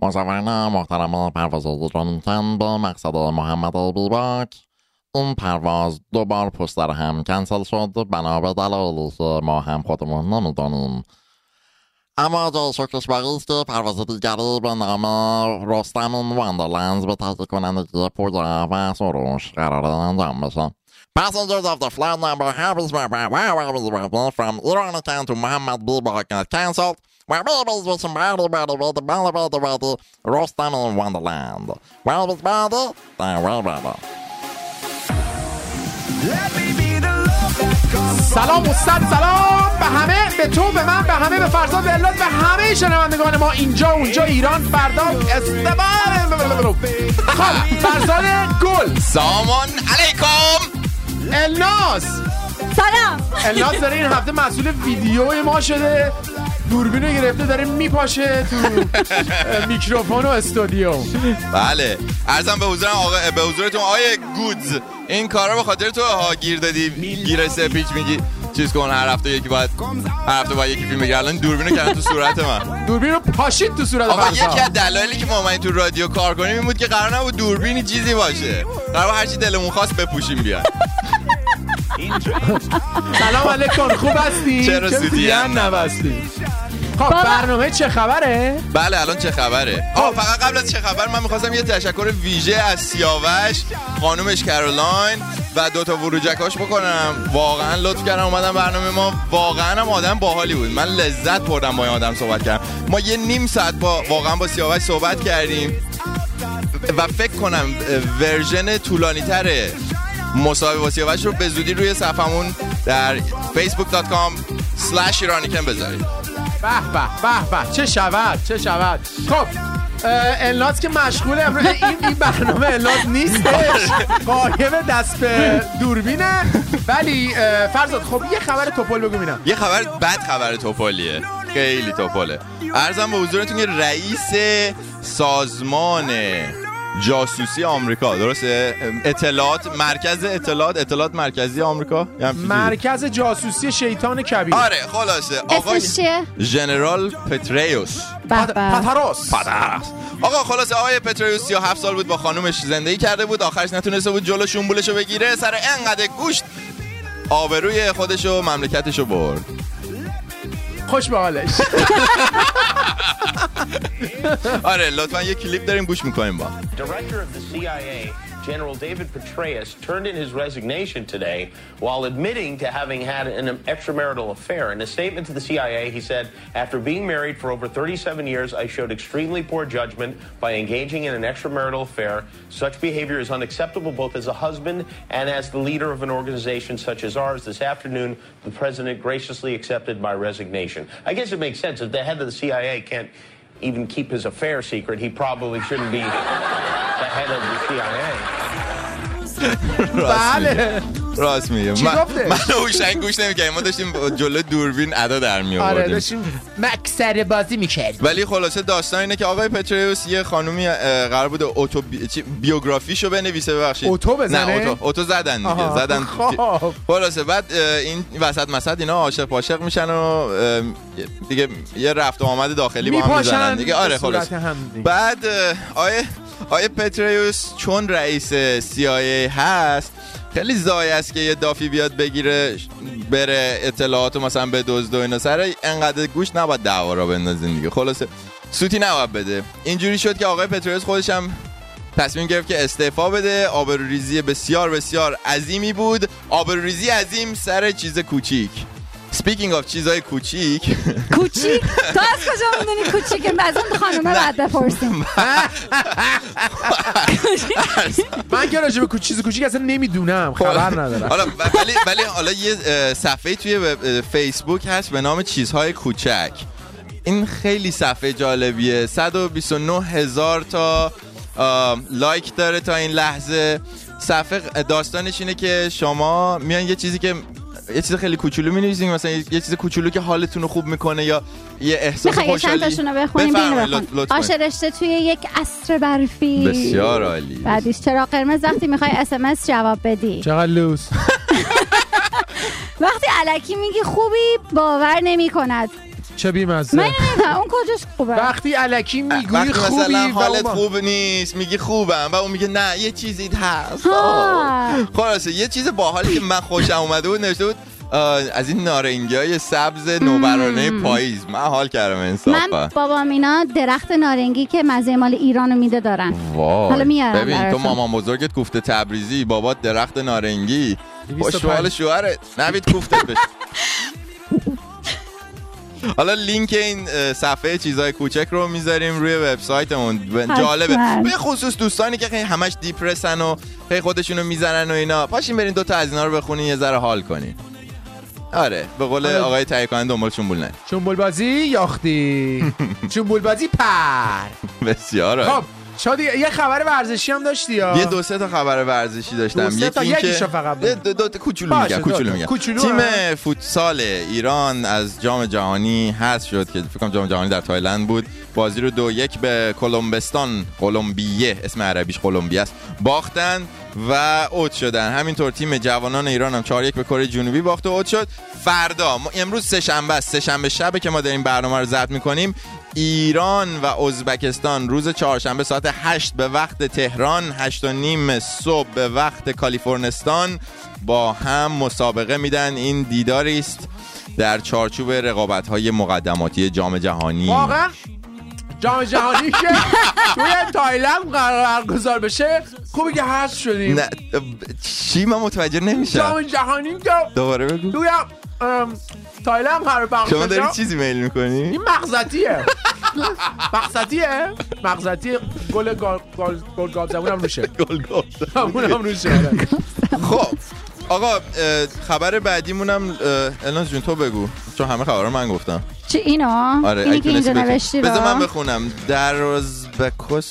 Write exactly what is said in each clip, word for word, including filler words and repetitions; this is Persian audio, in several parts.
مسافرین محترم پرواز ایرانیکن به مقصد محمد بیباک، این پرواز دو بار پشت سر هم کنسل شد بنا به دلایلی که ما هم خودمون نمیدانیم. اما جای شکرش باقی است که پرواز دیگری به نام رستم واندرلندز به تحقیق کنندگی پویا و سروش قرار انجام بشه. Passengers of the flight number from Iranican to Mohammed Bibak got cancelled. We're babies with some body, body, body, body, body, body, Rostam in Wonderland. Well, it's body, then well, body. سلام و صد سلام به همه، به تو، به من، به همه، به فرزاد، به الاد، به همه شنوندگان ما اینجا اونجا ایران فردا استقبال. خب فرزاد گل، سامان علیکم. الناس سلام. الناس داره این هفته مسئول ویدیو ما شده، دوربینو گرفته داره میپاشه تو میکروفون و استودیو. بله عرضم به حضور آقا به حضورتون آقای گودز، این کارا به خاطر تو ها گیر دادی، گیر سه پیچ میگی چیز کن، هر هفته یکی باید هر هفته باید یکی فیلم بگیره. الان دوربینو کردن تو صورت من، دوربینو پاشید تو صورت. آقا یکی از دلایلی که ما اومدیم تو رادیو کار کنیم این بود که قرار نبود دوربینی چیزی باشه، قرار هر چی دلمون خواست بپوشیم بیاد. سلام علیکم، خوب هستی؟ چرا سوتیان نبستی؟ خب برنامه چه خبره؟ بله الان چه خبره؟ آه فقط قبل از چه خبر من میخواستم یه تشکر ویژه از سیاوش، خانومش کارولاین و دوتا وروجکاش بکنم. واقعا لطف کردن اومدن برنامه ما، واقعا هم آدم باحالی بود، من لذت بردم با این آدم صحبت کردم. ما یه نیم ساعت با واقعا با سیاوش صحبت کردیم و فکر کنم ورژن طولانی تره مصاحبه با سیاوش رو به زودی روی صفحمون در فیسبوک دات کام اسلش ایرانیکن بذارید. به به به به چه شود چه شود. خب الناس که مشغول امروز این, این برنامه الناس نیستش، قایب دست به دوربینه. ولی فرزاد خب یه خبر توپل بگو ببینم. یه خبر بد خبر توپلیه، خیلی توپله. عرضم به حضورتون که رئیس سازمان جاسوسی آمریکا، درسته؟ اطلاعات مرکز اطلاعات اطلاعات مرکزی آمریکا، مرکز جاسوسی شیطان کبیر. آره خلاصه آقای ژنرال پتریوس پاتاروس پاتاروس آقا خلاصه آقای پتریوس سی و هفت سال بود با خانومش زندگی کرده بود، آخرش نتونسته بود جلو شنبولشو بگیره، سر انقدر گوشت آبروی خودشو و مملکتشو برد. خوش به حالش. آره لطفا یه کلیپ داریم گوش میکنیم با. Director of the C I A, General David Petraeus, turned in his resignation today while admitting to having had an extramarital affair. In a statement to the C I A, he said, "After being married for over thirty-seven years, I showed extremely poor judgment by engaging in an extramarital affair. Such behavior is unacceptable both as a husband and as the leader of an organization such as ours. This afternoon, the president graciously accepted my resignation." I guess it makes sense. If the head of the C I A can't even keep his affair secret, he probably shouldn't be the head of the C I A. بله راست میگه. چی گفته؟ من هوشنگ گوش نمی‌کردم، ما داشتیم جلوی دوربین ادا در می‌آوردیم. آره داشتیم مکسر بازی می‌کردیم. ولی خلاصه داستان اینه که آقای پتریوس یه خانومی قرار بود اوتو بیوگرافیشو بنویسه، ببخشید اوتو بزنه. نه اوتو اوتو زدن دیگه. آها. زدن خب. خلاصه بعد این وسط مسد اینا عاشق عاشق میشن و دیگه یه رفت و آمد داخلی با هم میزنن دیگه. آره خلاصه بعد آیه آیه پتریوس چون رئیس سی آی ای هست خیلی ضایع است که یه دافی بیاد بگیره بره اطلاعاتو مثلا به دزد و اینا، سر انقدر گوش نباید دعوا را بندازین دیگه. خلاصه سوتی نباید بده. اینجوری شد که آقای پتریوس خودش هم تصمیم گرفت که استعفا بده. آبروریزی بسیار بسیار عظیمی بود، آبروریزی عظیم سر چیز کوچیک. Speaking of چیزای کوچیک کوچیک تو از کجا میدونی کوچیکه؟ از اون خانومه بعد بپرسیم. من که راجع به چیز کوچیک اصلا نمیدونم، خبر ندارم. حالا ولی ولی حالا یه صفحه توی فیسبوک هست به نام چیزهای کوچک. این خیلی صفحه جالبیه، صد و بیست و نه هزار تا لایک داره تا این لحظه. صفحه داستانش اینه که شما میان یه چیزی که یه چیز خیلی کوچولو می‌نویسین، مثلا یه چیز کوچولو که حالتون رو خوب میکنه یا یه احساس خوشحالی. چند تاشونو بخونیم ببینیم. آش رشته توی یک عصر برفی. بسیار عالی. بعدش چرا قرمز وقتی میخوای اس ام اس جواب بدی. چقدر لوس. وقتی الکی میگی خوبی باور نمی‌کند. چه بی‌مزه. من نمی‌فهمم اون کجاش خوبه. وقتی الکی میگی وقتی خوبی مثلا حالت با... خوب نیست میگی خوبم و اون میگه نه یه چیزی هست. خلاصه یه چیز باحالی که من خوشم اومده بود نوشته بود از این نارنگی‌های سبز نوبرانه پاییز. من حال کردم انصافا. من بابام اینا درخت نارنگی که مزه مال ایرانو میده دارن. حالا میارم. ببین تو مامان بزرگت کوفته تبریزی، بابات درخت نارنگی، خوشحال شوهرت نوید کوفته بشه. حالا لینک این صفحه چیزای کوچک رو میذاریم روی وبسایتمون. جالبه به خصوص دوستانی که خیلی همش دیپرسن و خیلی خودشونو میزنن و اینا، پاشین برین دوتا از اینا رو بخونین یه ذره حال کنین. آره به قول آقای تهیه کننده دنبال چنبول نه. چنبول بازی یاختی. چنبول بازی پر. بسیار. خب شادی یه خبر ورزشی هم داشتی یا؟ یه دو سه تا خبر ورزشی داشتم. یکی این که فقط دو دو تا کوچولو میگم کوچولو میگم. تیم فوتسال ایران از جام جهانی حذف شد که فکر کنم جام جهانی در تایلند بود. بازی رو دو یک به کلمبستان، کلمبیه اسم عربیش کلمبیه است، باختن و اوت شدن. همینطور تیم جوانان ایران هم چهار یک به کره جنوبی باخت و اوت شد. فردا امروز سه شنبه است، سه شنبه شب که ما داریم برنامه رو ضبط می‌کنیم، ایران و ازبکستان روز چهارشنبه ساعت هشت به وقت تهران، هشت و نیم صبح به وقت کالیفرنستان با هم مسابقه میدن. این دیداری است در چارچوب رقابت‌های مقدماتی جام جهانی. واقعا جام جهانی که توی تایلند قرار برگزار بشه خوبه که حذف شدیم. نه چی من متوجه نمیشم. جام جهانی که دوباره بگو. توی تایلند قرار برگزار. شما داری چیزی میل میکنی؟ این مغزتیه. مغزتیه؟ مغزتی گل گل گل گاب زبونم روشه. گل گاب زبونم روشه. خب آقا خبر بعدیمونم الناز جون تو بگو چون همه خبرها من گفتم. چی اینا؟ آره اینی که اینجا نوشتی رو بذار من بخونم. در ازبکوس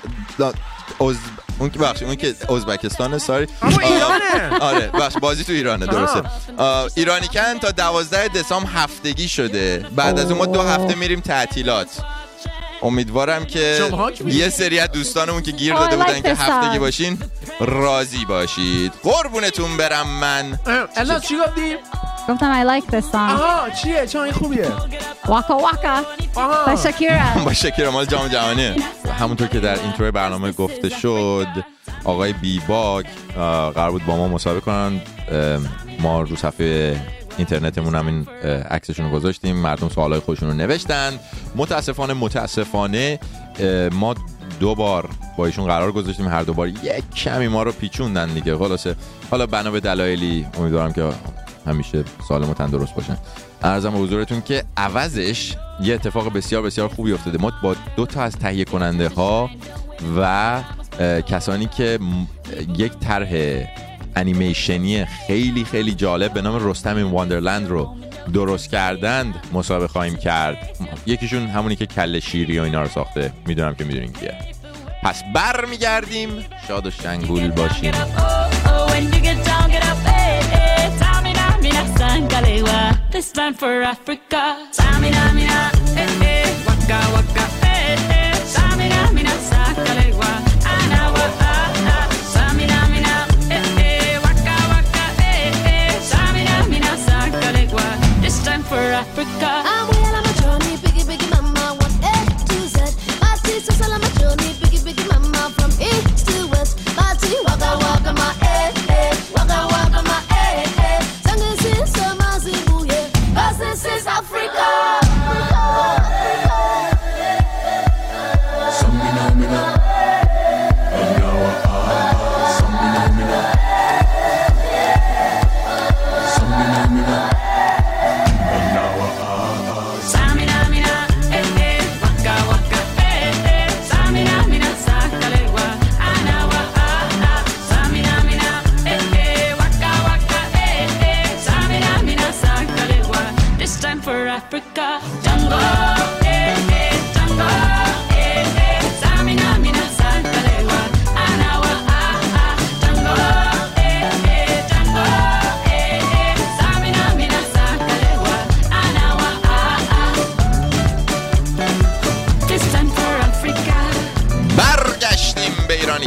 از اون که بخش اون که ازبکستان ساری اما ایرانه. آره بخش بازی تو ایرانه درسته. ایرانی کن تا دوازده دسامبر هفتگی شده. بعد از اون ما دو هفته میریم تعطیلات. امیدوارم که یه سری از دوستانمون که گیر داده بودن که هفتگی باشین راضی باشید. قربونتون برم من. الان چی گفتی؟ گفتم I like this song. آها چیه؟ چون این خوبیه. واکا واکا با شاکیرا. با شاکیرا مال جام جهانی. همونطور که در اینترو برنامه گفته شد آقای بی باک قرار بود با ما مصاحبه کنن. ما رو صفحه اینترنتمون هم این عکسشون رو گذاشتیم. مردم سوالای خودشون رو نوشتن. متاسفانه متاسفانه ما دو بار با ایشون قرار گذاشتیم، هر دو بار یک کمی ما رو پیچوندن دیگه. خلاصه حالا بنا به دلایلی امیدوارم که همیشه سالم و تندرست باشن. عرضم به حضورتون که عوضش یه اتفاق بسیار بسیار خوبی افتاده. ما با دو تا از تهیه کننده ها و کسانی که یک طرح انیمیشنی خیلی خیلی جالب به نام رستم این واندرلند رو درست کردند مصاحبه خواهیم کرد. یکیشون همونی که کله شیری و اینا رو ساخته، میدونم که میدونین کیه. پس بر میگردیم، شاد و شنگول باشیم. This time for Africa. Samina mina, eh eh, waka waka, eh eh. Samina mina, sakalewa, anawa ah ah. Samina mina, eh eh, waka waka, eh eh. Samina mina, sakalewa. This time for Africa. I'm well on my journey, biggie biggie mama, one A to Z. My teacher's all on my journey, biggie biggie mama, from east to west. My tea waka waka, my eh eh, waka waka, my eh eh. Sangin sin sama zibu. This is Africa. Samina mina,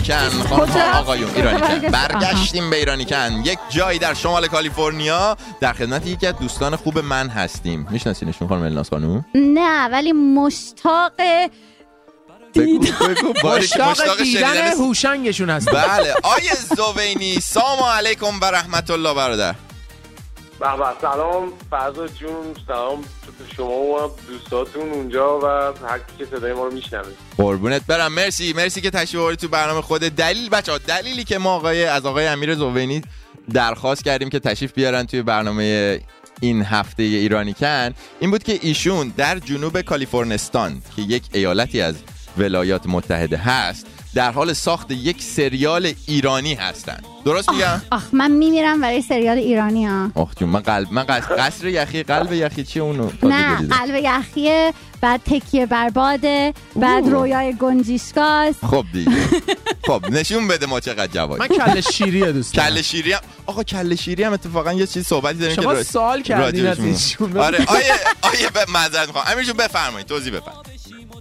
ایرانیکن. خانم آقایون ایرانیکن، برگشتیم به ایرانیکن. یک جایی در شمال کالیفرنیا در خدمت یکی از دوستان خوب من هستیم. میشناسینشون خانم الناس خانم؟ نه ولی مشتاق بگو بگو مشتاق دیدن هوشنگشون هست. بله آیه زوینی، سلام علیکم و رحمت الله برادر. بابا سلام فرزاد جون، سلام شما و دوستاتون اونجا و هر کی که صدای ما رو میشنوه. قربونت برم، مرسی مرسی که تشریف آوردی تو برنامه خود. دلیل بچه‌ها دلیلی که ما آقای از آقای امیر زوینی درخواست کردیم که تشریف بیارن توی برنامه این هفته ایرانیکن این بود که ایشون در جنوب کالیفرنستان که یک ایالتی از ولایات متحده هست در حال ساخت یک سریال ایرانی هستن. درست میگم؟ آخ من میمیرم برای سریال ایرانی ها. آخ جون من قلب من قصر یخی قلب یخی چیه اونو؟ نه قلب یخیه، بعد تکیه بر باده، بعد رویای گنجیشکاست. خب دیگه خب نشون بده ما چقدر جواد. من کله شیریه دوست دارم. کله شیری هم آقا کله شیری هم اتفاقا یه چیز صحبتی داریم که شما سوال کردین از ایشون. آره آیه آیه به معذرت میخوام امیرجون بفرمایید توضیح بفرمایید.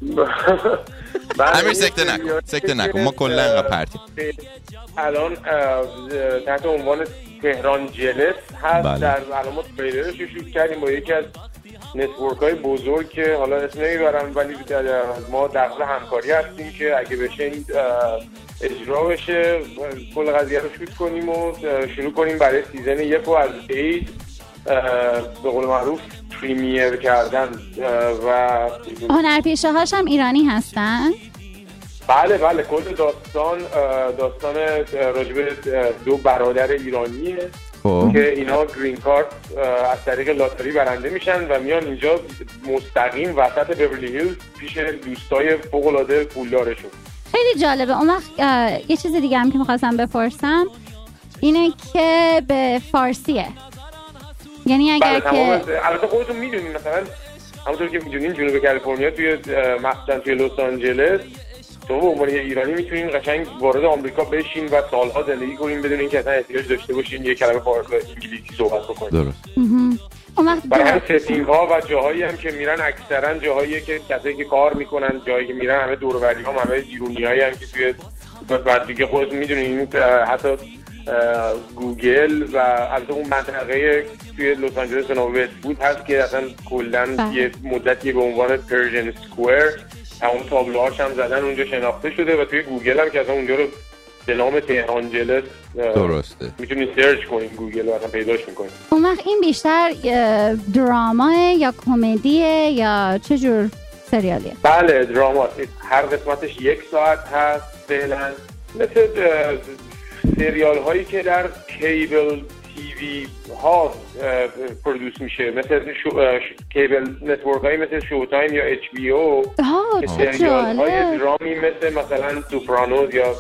امیر سکته نکن سکته نکن ما کلا انقدر پرتیم. الان تحت عنوان تهران جلس هست. بله. در علامات تریلرش شروع کردیم با یکی از نتورک های بزرگ که حالا اسم نمیبرم ولی ما در حال همکاری هستیم که اگه بشه این اجرا بشه کل قضیه رو شوت کنیم و شروع کنیم برای سیزن یک و از عید به قول معروف پریمیر کردن و هنرپیشه هاش هم ایرانی هستن؟ بله بله کل داستان داستان راجب دو برادر ایرانیه خوب. که اینا گرین کارت از طریق لاتاری برنده میشن و میان اینجا مستقیم وسط بیورلی هیلز پیش دوستای فوق‌العاده پولدارشون. خیلی جالبه. اون وقت یه چیز دیگه هم که میخواستم بپرسم اینه که به فارسیه، یعنی اگر بله، که البته خودتون میدونین مثلا همونطور که میدونین جنوب کالیفرنیا توی مثلا توی لس آنجلس تو به عنوان یه ایرانی میتونین قشنگ وارد آمریکا بشین و سالها زندگی کنین بدون اینکه اصلا احتیاج داشته باشین یه کلمه فارسی انگلیسی صحبت بکنین. درست. اون وقت برای هم ستینگ ها و جاهایی هم که میرن اکثرا جاهایی که کسایی که کار میکنن جایی که میرن همه دور و بری ها همه ایرونیایی هم که توی بعد دیگه خودتون میدونین حتی گوگل و البته اون منطقه توی لس آنجلس و وست بود هست که اصلا کلا یه مدتی به عنوان پرژن اسکوئر همون تابلوهاش هم زدن اونجا شناخته شده و توی گوگل هم که اصلا اونجا رو به نام تهران جلس درسته میتونید سرچ کنید گوگل و اصلا پیداش میکنید. اون وقت این بیشتر دراماه یا کمدیه یا چه جور سریالیه؟ بله دراما، هر قسمتش یک ساعت هست فعلا، مثل سریال هایی که در کیبل تیوی ها پرودوس میشه، مثل شو، کیبل نتورک هایی مثل شو تایم یا اچ بی او، سریال های درامی مثل مثلا سوپرانوز یا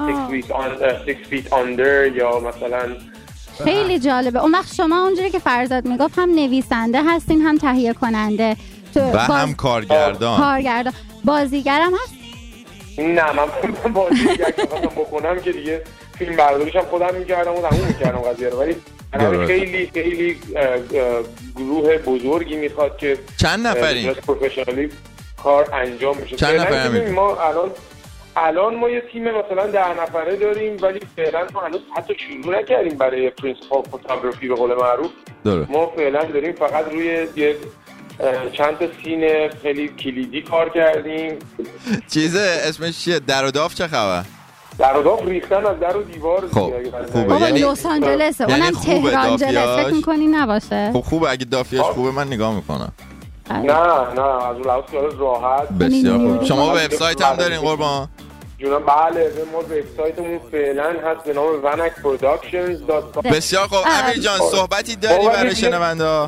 سیکس فیت آندر یا مثلا. خیلی جالبه. اون وقت شما اونجوری که فرزاد میگفت هم نویسنده هستین هم تهیه کننده و باز... هم کارگردان کارگردان بازیگرم هست؟ نه من بازیگر که خواستم بکنم که دیگه فیلم برداریش هم خودم میکردم و تموم میکردم قضیه رو، ولی خیلی خیلی گروه بزرگی میخواد که چند نفرین؟ پروفشنالی کار انجام میشه. چند نفرین؟ ما الان الان ما یه تیم مثلا ده نفره داریم ولی فعلا ما هنوز حتی شروع نکردیم برای پرینسیپال فوتوگرافی به قول معروف. ما فعلا داریم فقط روی یه چند تا سین خیلی کلیدی کار کردیم. چیزه اسمش چیه؟ در و داف چه خبر؟ در و داف ریختن از در و دیوار. خب خوبه یعنی لس آنجلسه اونم تهران جلس فکر می‌کنی نباشه؟ خب خوبه اگه دافیاش خوبه من نگاه میکنم. نه نه از اون لحاظ خیالت راحت. بسیار خوب. شما وبسایت هم دارین قربان؟ جونم بله ما وبسایتمون فعلا هست به نام ونک پروداکشنز دات کام. بسیار خوب. امیر جان صحبتی داری برای شنونده؟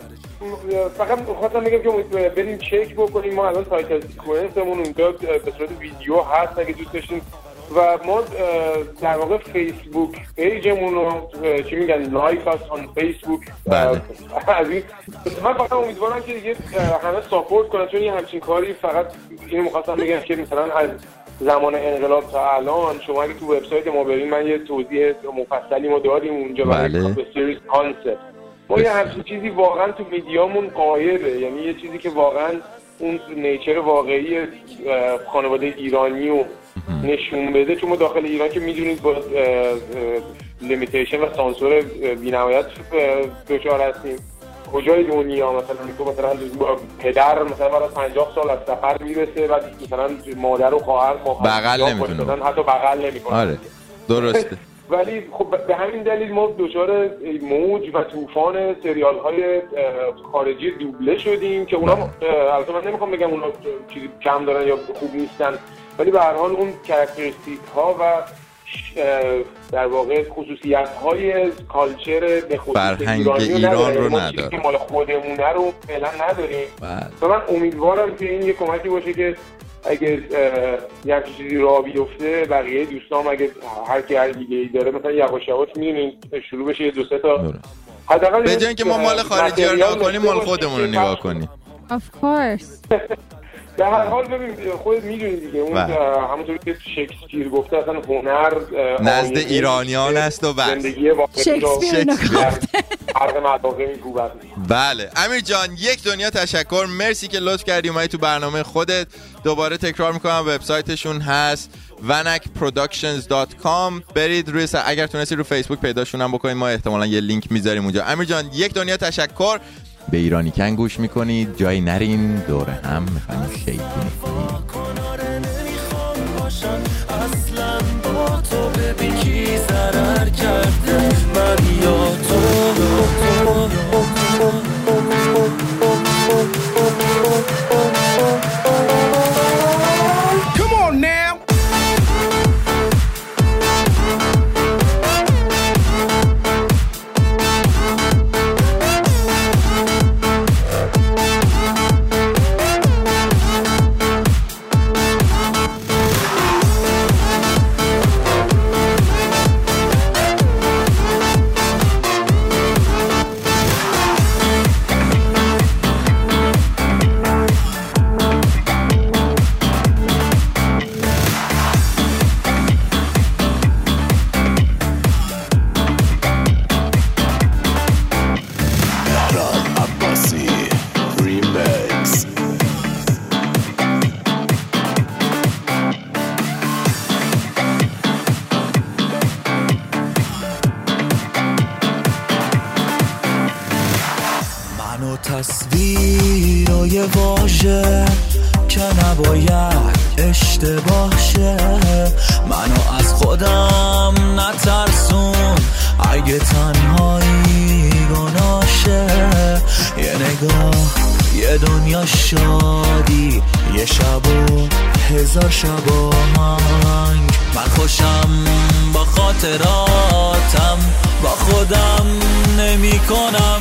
فقط خواستم بگم که بریم چک بکنیم. ما الان تایتل سیکونسمون اونجا به صورت ویدیو هست اگه دوست داشتین و ما در واقع فیسبوک پیجمون رو چی میگن لایک اس آن فیسبوک از این من فقط امیدوارم که دیگه همه ساپورت کنن چون یه همچین کاری فقط اینو می‌خواستم بگم که مثلا از زمان انقلاب تا الان شما اگه تو وبسایت ما برین من یه توضیح مفصلی ما داریم اونجا برای سریز کانسپت. ما یه همچین چیزی واقعا تو میدیامون قایبه، یعنی یه چیزی که واقعا اون نیچر واقعی خانواده ایرانی و نشون بده، چون ما داخل ایران که میدونید با لیمیتیشن و سانسور بی‌نهایت دچار هستیم. کجای دنیا مثلا تو مثلا پدر مثلا بعد از پنجاه سال از سفر میرسه و مثلا مادر و خواهر بغل نمیتونه، حتی بغل نمیکنه. آره درسته. ولی خب به همین دلیل ما دچار موج و طوفان سریال های خارجی دوبله شدیم که اونا البته من نمیخوام بگم اونا چیزی کم دارن یا خوب نیستن، ولی به هر حال اون کاراکتریستیک ها و در واقع خصوصیت های کالچر به خصوص فرهنگ ایران رو نداره، که مال خودمونه رو فعلا نداریم. و من امیدوارم که این یه کمکی باشه که اگه یه همچین چیزی راه بیفته بقیه دوستام اگه هر کی هر ایده‌ای داره مثلا یواش یواش می‌بینین شروع بشه یه دو سه تا حداقل به جای اینکه ما مال خارجی رو نگاه کنیم مال خودمون رو نگاه کنیم. Of course. در هر حال ببین خودت میدونی دیگه اون همونطوری که شکسپیر گفته اصلا هنر نزد ایرانیان است و بس زندگی واقعی شکسپیر نگفته هر مواقع میگوبد. بله امیر جان یک دنیا تشکر، مرسی که لطف کردی اومدی تو برنامه خودت. دوباره تکرار میکنم وبسایتشون هست ونک پروداکشنز دات کام. برید روی س... اگر تونستی رو فیسبوک پیداشون هم بکنید، ما احتمالاً یه لینک میذاریم اونجا. امیر جان یک دنیا تشکر. به ایرانی کن گوش میکنید، جایی نرین، دور هم میخوایم شیطونی اصلا با تو ببین کی ضرر کرده من یا تو. Come on now. تصویرای واژه که نباید اشتباه شه، منو از خودم نترسون اگه تنهایی گناشه. یه نگاه یه دنیا شادی، یه شب و هزار شب آهنگ. من خوشم با خاطراتم، با خودم نمی کنم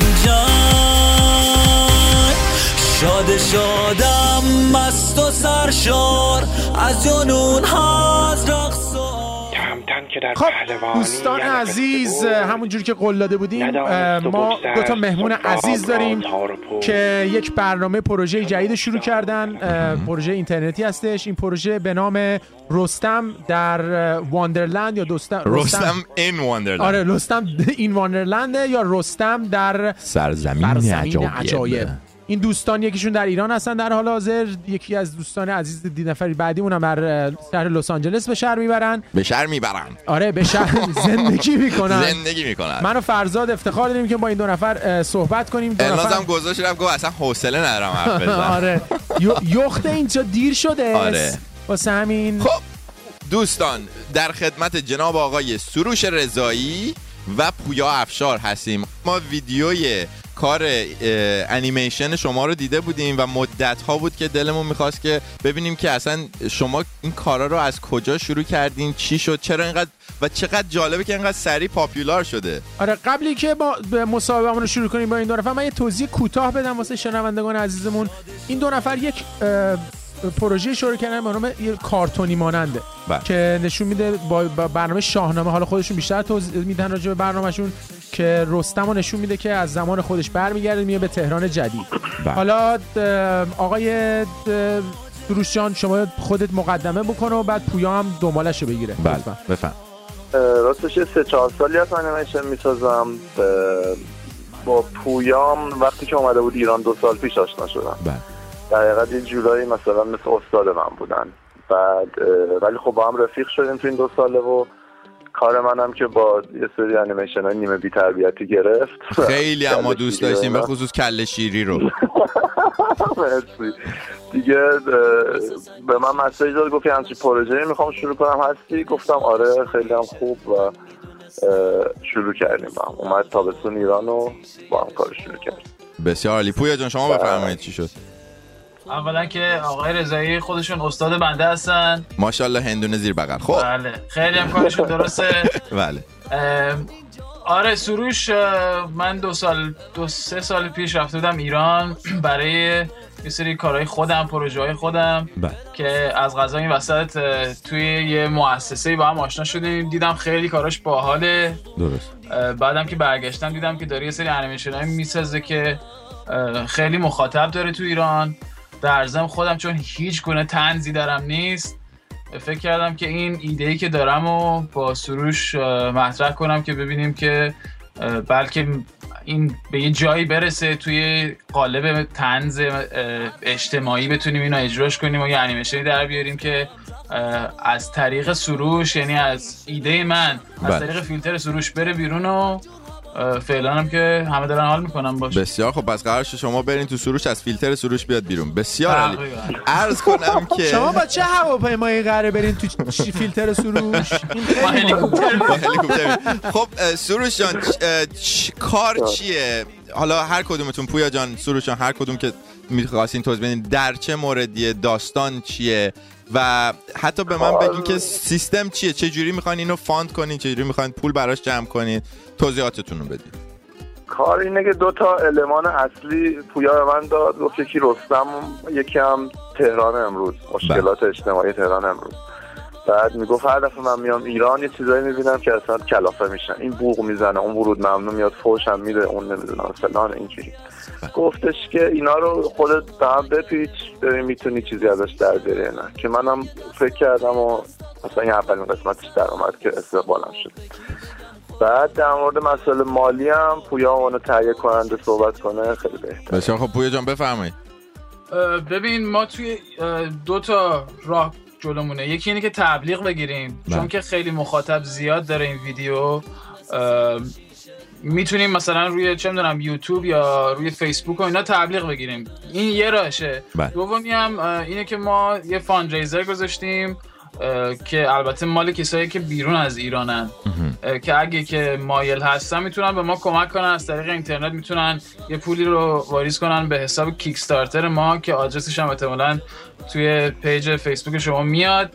جنگ. شاد شادم مست و سرشار از جنون هاز رقصار. خب دوستان عزیز، همونجوری که قول داده بودیم ما دو تا مهمون عزیز داریم که یک برنامه پروژه جدید شروع کردن. پروژه اینترنتی هستش. این پروژه به نام رستم در واندرلند یا دوستم رستم این واندرلند. آره رستم این واندرلند یا رستم در سرزمین, سرزمین عجایب. این دوستان یکیشون در ایران هستن در حال حاضر، یکی از دوستان عزیز دی نفری بعدیمون هم در شهر لس آنجلس به شهر میبرن. به شهر میبرن آره به شهر زندگی میکنن. زندگی میکنن. من و فرزاد افتخار داریم که با این دو نفر صحبت کنیم. النازم گذاشت رفت گفت اصلا حوصله ندارم حرف بزنم. آره یخت اینجا دیر شده. آره واسه همین خب دوستان در خدمت جناب آقای سروش رضایی و پویا افشار هستیم. ما ویدیوی کار انیمیشن شما رو دیده بودیم و مدت ها بود که دلمون میخواست که ببینیم که اصلا شما این کارا رو از کجا شروع کردین، چی شد، چرا اینقدر و چقدر جالبه که اینقدر سریع پاپولار شده. آره قبلی که با مصاحبهمون رو شروع کنیم با این دو نفر، من یه توضیح کوتاه بدم واسه شنوندگان عزیزمون. این دو نفر یک پروژه شروع کردن به نام یه کارتونی ماننده بله. که نشون میده با برنامه شاهنامه، حالا خودشون بیشتر توضیح میدن راجع به برنامه‌شون، که رستم رو نشون میده که از زمان خودش برمیگرده میاد به تهران جدید. بله. حالا آقای سروش جان شما خودت مقدمه بکن و بعد پویا هم دنبالش رو بگیره. بله بفهم. راستش سه چهار سالی از انیمیشن میسازم. با پویام وقتی که اومده بود ایران دو سال پیش آشنا شدم. بله. در حقیقت یه جورایی مثلا مثل استاد من بودن. بعد ولی خب با هم رفیق شدیم تو این دو ساله و کار منم که با یه سری انیمیشن های نیمه بی تربیتی گرفت. خیلی اما دوست داشتیم، به خصوص کله شیری رو. مرسی. دیگه به من مسیج داد گفت همچین پروژه‌ای میخوام شروع کنم، هستی؟ گفتم آره خیلی هم خوب و شروع کردیم. با هم اومد تابستون ایران و با هم کار شروع کردیم. بسیار عالی. پویا جان شما بفرمایید چی شد؟ اولا که آقای رضایی خودشون استاد بنده هستن ماشاءالله، هندونه زیر بغل. خب بله خیلی هم کارشون درسته. بله آره سروش، من دو سال دو سه سال پیش رفته بودم ایران برای یه سری کارهای خودم، پروژه های خودم بله. که از قضا این وسط توی یه مؤسسه‌ای با هم آشنا شدیم، دیدم خیلی کاراش باحاله. درست. بعدم که برگشتم دیدم که داره یه سری انیمیشن‌های میسازه که خیلی مخاطب داره تو ایران. در ضمن خودم چون هیچ گونه طنزی دارم نیست، فکر کردم که این ایده‌ای که دارم و با سروش مطرح کنم که ببینیم که بلکه این به یه جایی برسه توی قالب طنز اجتماعی بتونیم اینو اجراش کنیم و یه انیمیشنی در بیاریم که از طریق سروش، یعنی از ایده من از طریق فیلتر سروش بره بیرون و فعلا هم که همه دارن حال میکنن باشه. بسیار خب، پس قرار شد شما برین تو سروش از فیلتر سروش بیاد بیرون. بسیار عالی. عرض کنم که شما با چه هواپیمایی قراره برین تو فیلتر سروش؟ با هلیکوپتر. خب سروش جان کار چیه؟ حالا هر کدومتون، پویا جان، سروش جان، هر کدوم که میخواستین توضیح بدین در چه موردیه، داستان چیه و حتی به من بگین که سیستم چیه، چه جوری میخواین اینو فاند کنین، چه جوری میخواین پول براش جمع کنین، توضیحاتتون رو بدین. کار اینه که دو تا المان اصلی پویا به من داد، گفت یکی رستم، یکی هم تهران امروز، مشکلات با. اجتماعی تهران امروز. بعد میگفت هر دفعه من میام ایران یه چیزایی میبینم که اصلا کلافه میشن، این بوق میزنه، اون ورود ممنوع میاد، فوش هم میده، اون نمیدونم فلان اینجوری. گفتش که اینا رو خودت به هم بپیچ، ببین میتونی چیزی ازش در بیاری نه. که منم فکر کردم و مثلا این اولین قسمتش در اومد که استقبالم شد. بعد در مورد مسئله مالی هم پویا اونو تهیه کننده صحبت کنه خیلی بهتره. بسیار خب پویا جان بفرمایید. ببین ما توی دو تا راه جلومونه، یکی اینه که تبلیغ بگیریم چون که خیلی مخاطب زیاد داره این ویدیو، میتونیم مثلا روی چه میدونم یوتیوب یا روی فیسبوک و اینا تبلیغ بگیریم، این یه راهشه. دومی هم اینه که ما یه فاندریزر گذاشتیم که البته مال کسایی که بیرون از ایرانن که اگه که مایل هستن میتونن به ما کمک کنن، از طریق اینترنت میتونن یه پولی رو واریز کنن به حساب کیک استارتر ما که آدرسش هم احتمالاً توی پیج فیسبوک شما میاد.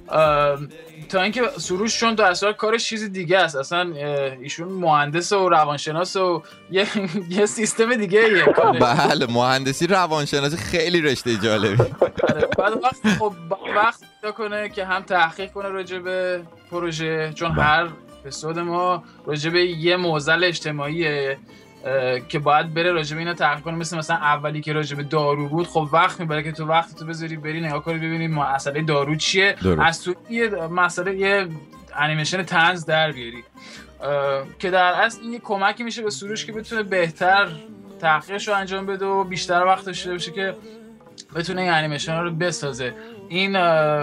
تا اینکه سروش چون در اصل کارش چیز دیگه است، اصلا ایشون مهندس و روانشناس و یه یه سیستم دیگه ایه کارش. بله مهندسی روانشناسی خیلی رشته جالبی. بعد وقت خب وقت پیدا کنه که هم تحقیق کنه راجع به پروژه، چون هر اپیزود ما راجع به یه معضل اجتماعیه که باید بره راجع به اینا تحقیق کنه. مثل مثلا اولی که راجع به دارو بود، خب وقت میبره که تو وقت تو بذاری بری نگاه کنی ببینی مسئله دارو چیه، از تو یه مسئله یه انیمیشن طنز در بیاری که در اصل این یه کمکی میشه به سروش که بتونه بهتر تحقیقش رو انجام بده و بیشتر وقت داشته باشه که بتونه این انیمیشن رو بسازه. این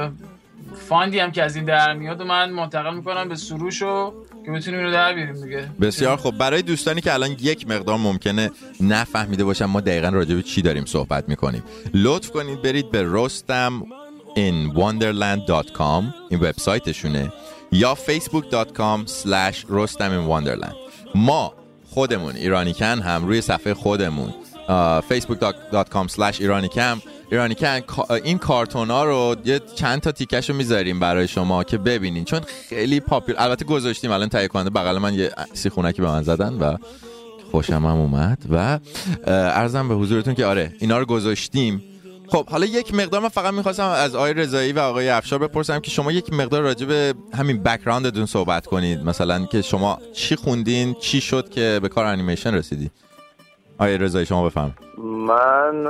فاندی هم که از این در میاد و من منتقل میکنم به سروش و که بتونیم اینو در بیاریم دیگه. بسیار خب. برای دوستانی که الان یک مقدار ممکنه نفهمیده باشن ما دقیقاً راجع به چی داریم صحبت میکنیم، لطف کنید برید به رستم این وندرلند دات کام، این وبسایتشونه، یا فیسبوک دات کام اسلش رستم این وندرلند. ما خودمون ایرانیکن هم روی صفحه خودمون فیسبوک دات کام اسلش ایرانیکن ایرانیکن این کارتونا رو یه چند تا تیکش رو میذاریم برای شما که ببینین، چون خیلی پاپولار. البته گذاشتیم الان تهیه کننده بغل من یه سیخونکی به من زدن و خوشم هم اومد و عرضم به حضورتون که آره اینا رو گذاشتیم. خب حالا یک مقدار من فقط میخواستم از آقای رضایی و آقای افشار بپرسم که شما یک مقدار راجع به همین بک‌گراندتون صحبت کنید، مثلا که شما چی خوندین، چی شد که به کار انیمیشن رسیدی. آقای رضایی شما بفرمایید. من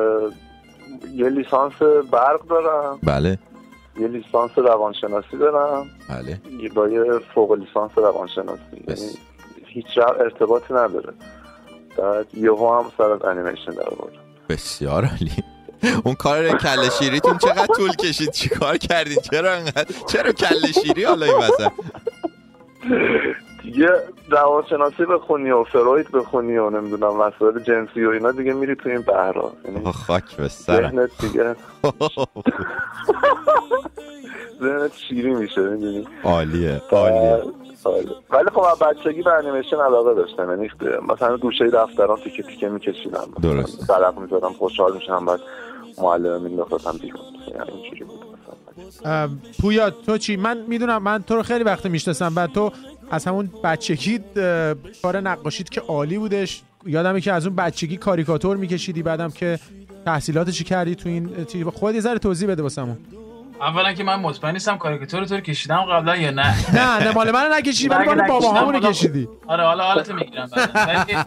یه لیسانس برق دارم. بله. یه لیسانس روانشناسی دارم. بله. یه با یه فوق لیسانس روانشناسی. یعنی هیچ ارتباطی نداره. بعد یهو هم سر از انیمیشن در آوردم. بسیار عالی. اون کار کله شیریتون چقدر طول کشید؟ چی کار کردین؟ چرا انقدر چرا کله شیری حالا این واسه؟ دیگه روانشناسی بخونی و فروید بخونی و نمیدونم مسائل جنسی و اینا دیگه میری تو این بحرا. یعنی خاک به سرم ذهنت دیگه ذهنت شیری میشه میدونی. عالیه عالیه. ولی خب از بچگی به انیمیشن علاقه داشتم، یعنی مثلا گوشه دفتران تیکه تیکه میکشیدم، درست صدق میزدم، خوشحال میشم، بعد معلم مینداختم بیرون. یعنی اینجوری بود. پویا تو چی؟ من میدونم من تو رو خیلی وقت میشناسم، بعد تو از همون بچگی کار نقاشیت که عالی بودش، یادمه که از اون بچگی کاریکاتور میکشیدی، بعدم که تحصیلاتش چی کردی تو این تیپ. خودت یه ذره توضیح بده واسمون. اولا که من مطمئن نیستم کاریکاتور تو رو کشیدم قبلا یا نه. نه نه مال من نکشیدی، ولی مال باباهامونو کشیدی. آره حالا حالتو میگیرم بعد.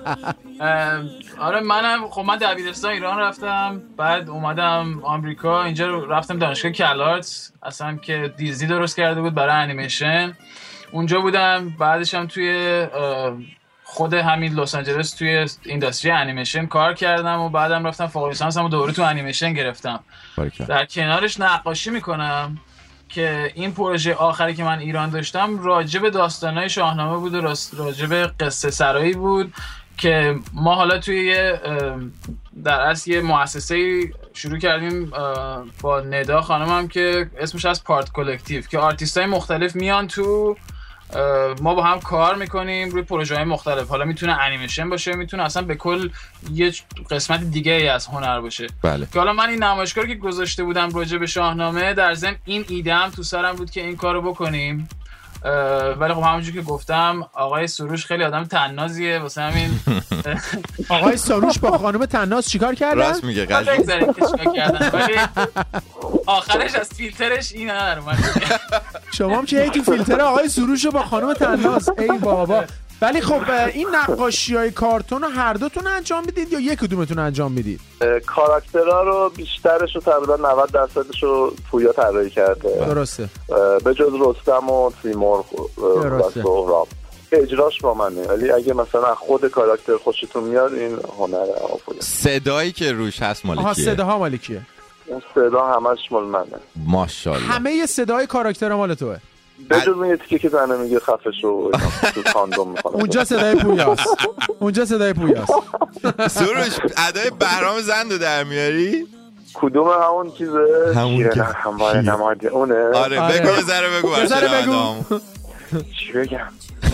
آره منم خب من دبیرستان ایران رفتم، بعد اومدم آمریکا، اینجا رفتم دانشگاه کلارت اصلا که دیزنی درست کرده بود برای انیمیشن. اونجا بودم، بعدش هم توی خود همین لس آنجلس توی اینداستری انیمیشن کار کردم و بعدم رفتم فوق لیسانسمو دوره تو انیمیشن گرفتم. در کنارش نقاشی میکنم که این پروژه آخری که من ایران داشتم راجع به داستانای شاهنامه بود و راجع به قصه سرایی بود که ما حالا توی یه در اصل یه مؤسسه شروع کردیم با ندا خانمم که اسمش از پارت کلکتیو، که آرتیستای مختلف میان تو، ما با هم کار میکنیم روی پروژه‌های مختلف. حالا میتونه انیمیشن باشه، میتونه اصلا به کل یه قسمت دیگه ای از هنر باشه. بله. که حالا من این نمایشگاه که گذاشته بودم راجع به شاهنامه، در ضمن این ایده هم تو سرم بود که این کارو بکنیم، ولی خب همونجور که گفتم آقای سروش خیلی آدم طنازیه، واسه همین آقای سروش با خانم طناز چیکار کردن؟ راست میگه قضیه بگذاریم که چیکار کردن، ولی آخرش از فیلترش این هر اومد. شما هم چه تو فیلتر آقای سروش رو با خانم طناز؟ ای بابا. ولی خب این نقاشی‌های کارتون رو هر دوتون انجام میدید یا یک کدومتون انجام میدید؟ کاراکترها رو بیشترش رو تقریبا نود درصدش رو پویا طراحی کرده. درسته. به جز رستم و تیمور و سهراب اجراش با منه، ولی اگه مثلا خود کاراکتر خوشتون میاد این هنر آفویا. صدایی که روش هست مال کیه؟ آها صداها مال کیه؟ اون صدا همش مال منه. ماشاءالله. همه صدای کاراکتر مال توئه؟ به جز اون یه تیکه که زنه میگه خفه شو تو کاندوم میکنه، اونجا صدای پویاست. اونجا صدای پویاست. سروش ادای بهرام زندو در میاری؟ کدوم همون چیزه؟ همون که همواره نماده اونه؟ آره بگو یه ذره بگو. یه ذره بگو. چی بگم؟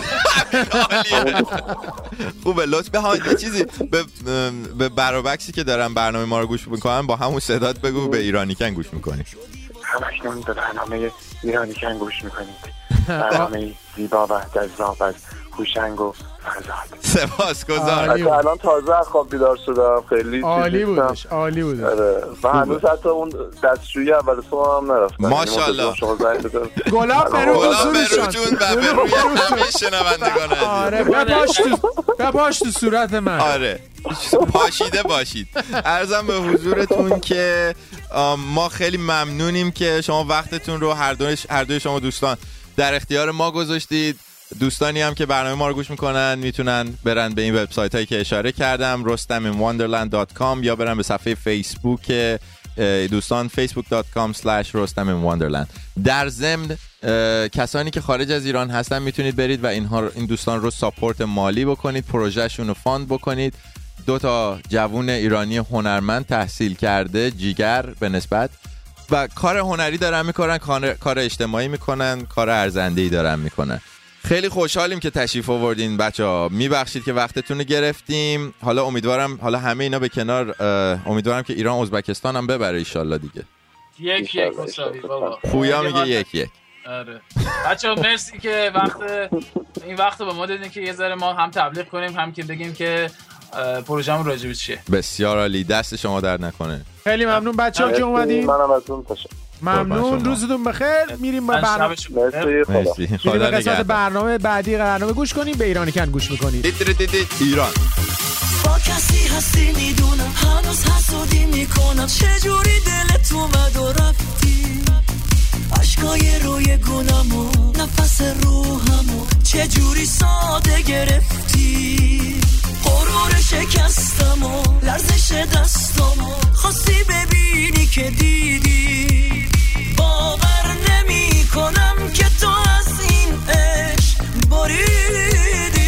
خوبه. لطفا ها یه چیزی به به برابکسی که دارن برنامه ما رو گوش میکنن با همون صدات بگو به ایرانیکن گوش میکنی. همکنون به برنامه ایرانیکن گوش میکنید، برنامه زیبا و جذاب از هوشنگ و فرزاد. سپاسگزارم. الان تازه خواب بیدار شدم، خیلی عالی بودش عالی بودش. و هنوز حتی اون دستشویی اول صبح هم نرفتم. ماشاءالله. گلاب برو جون و به روی همه شنوندگان. آره بپاش تو بپاش تو صورت من. آره پاشیده باشید. عرضم به حضورتون که ما خیلی ممنونیم که شما وقتتون رو هر دوی هر دوی شما دوستان در اختیار ما گذاشتید. دوستانی هم که برنامه ما رو گوش میکنن میتونن برن به این وبسایت هایی که اشاره کردم رستم این واندرلند دات کام یا برن به صفحه فیسبوک دوستان فیسبوک دات کام اسلش رستم این واندرلند. در ضمن کسانی که خارج از ایران هستن میتونید برید و اینها این دوستان رو ساپورت مالی بکنید، پروژهشون رو فاند بکنید. دو تا جوون ایرانی هنرمند تحصیل کرده جیگر به نسبت و کار هنری دارن میکنن، کار اجتماعی میکنن، کار ارزنده‌ای دارن میکنن. خیلی خوشحالیم که تشریف آوردین بچه‌ها. میبخشید که وقتتون رو گرفتیم. حالا امیدوارم حالا همه اینا به کنار، امیدوارم که ایران ازبکستان هم ببره ان شاءالله دیگه. یک یک مساوی بابا. پویا میگه یک یک. آره. بچه‌ها مرسی که وقت این وقت رو به ما دادین که یه ذره ما هم تبلیغ کنیم هم که بگیم که پروژه‌مون راجع به چیه. بسیار عالی. دست شما درد نکنه. خیلی ممنون بچه‌ها که اومدین. منم ازتون تشکر. ممنون. روزتون بخیر. میریم با برنامه مرسی. خدا نگهدار. قسمت برنامه بعدی برنامه گوش کنیم. به ایرانیکن گوش می‌کنید. ایران با کسی هستی میدونم هنوز حسودی میکنم چجوری دلت اومد و رفتی عشقای روی گونمو نفس روحمو چجوری ساده گرفتی قرار دوباره شکستم و لرزش دستم و خواستی ببینی که دیدی باور نمی کنم که تو از این عشق بریدی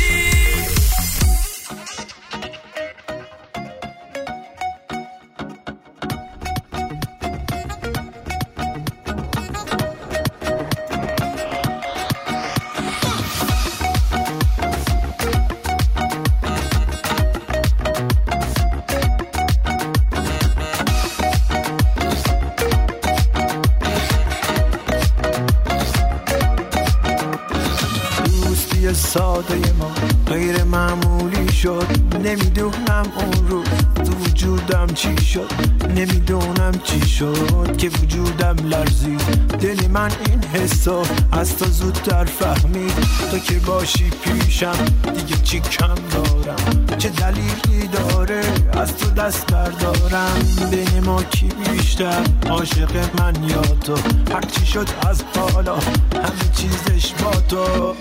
ساده ما غیر معمولی شد نمیدونم اون رو تو وجودم چی شد نمیدونم چی شد که وجودم لرزید دل من این حسو از تو زودتر فهمید تو که باشی پیشم دیگه چی کم دارم چه دلیلی داره از تو دست بردارم بین ما کی بیشتر عاشق من یا تو هرچی شد از حالا همه چیزش با تو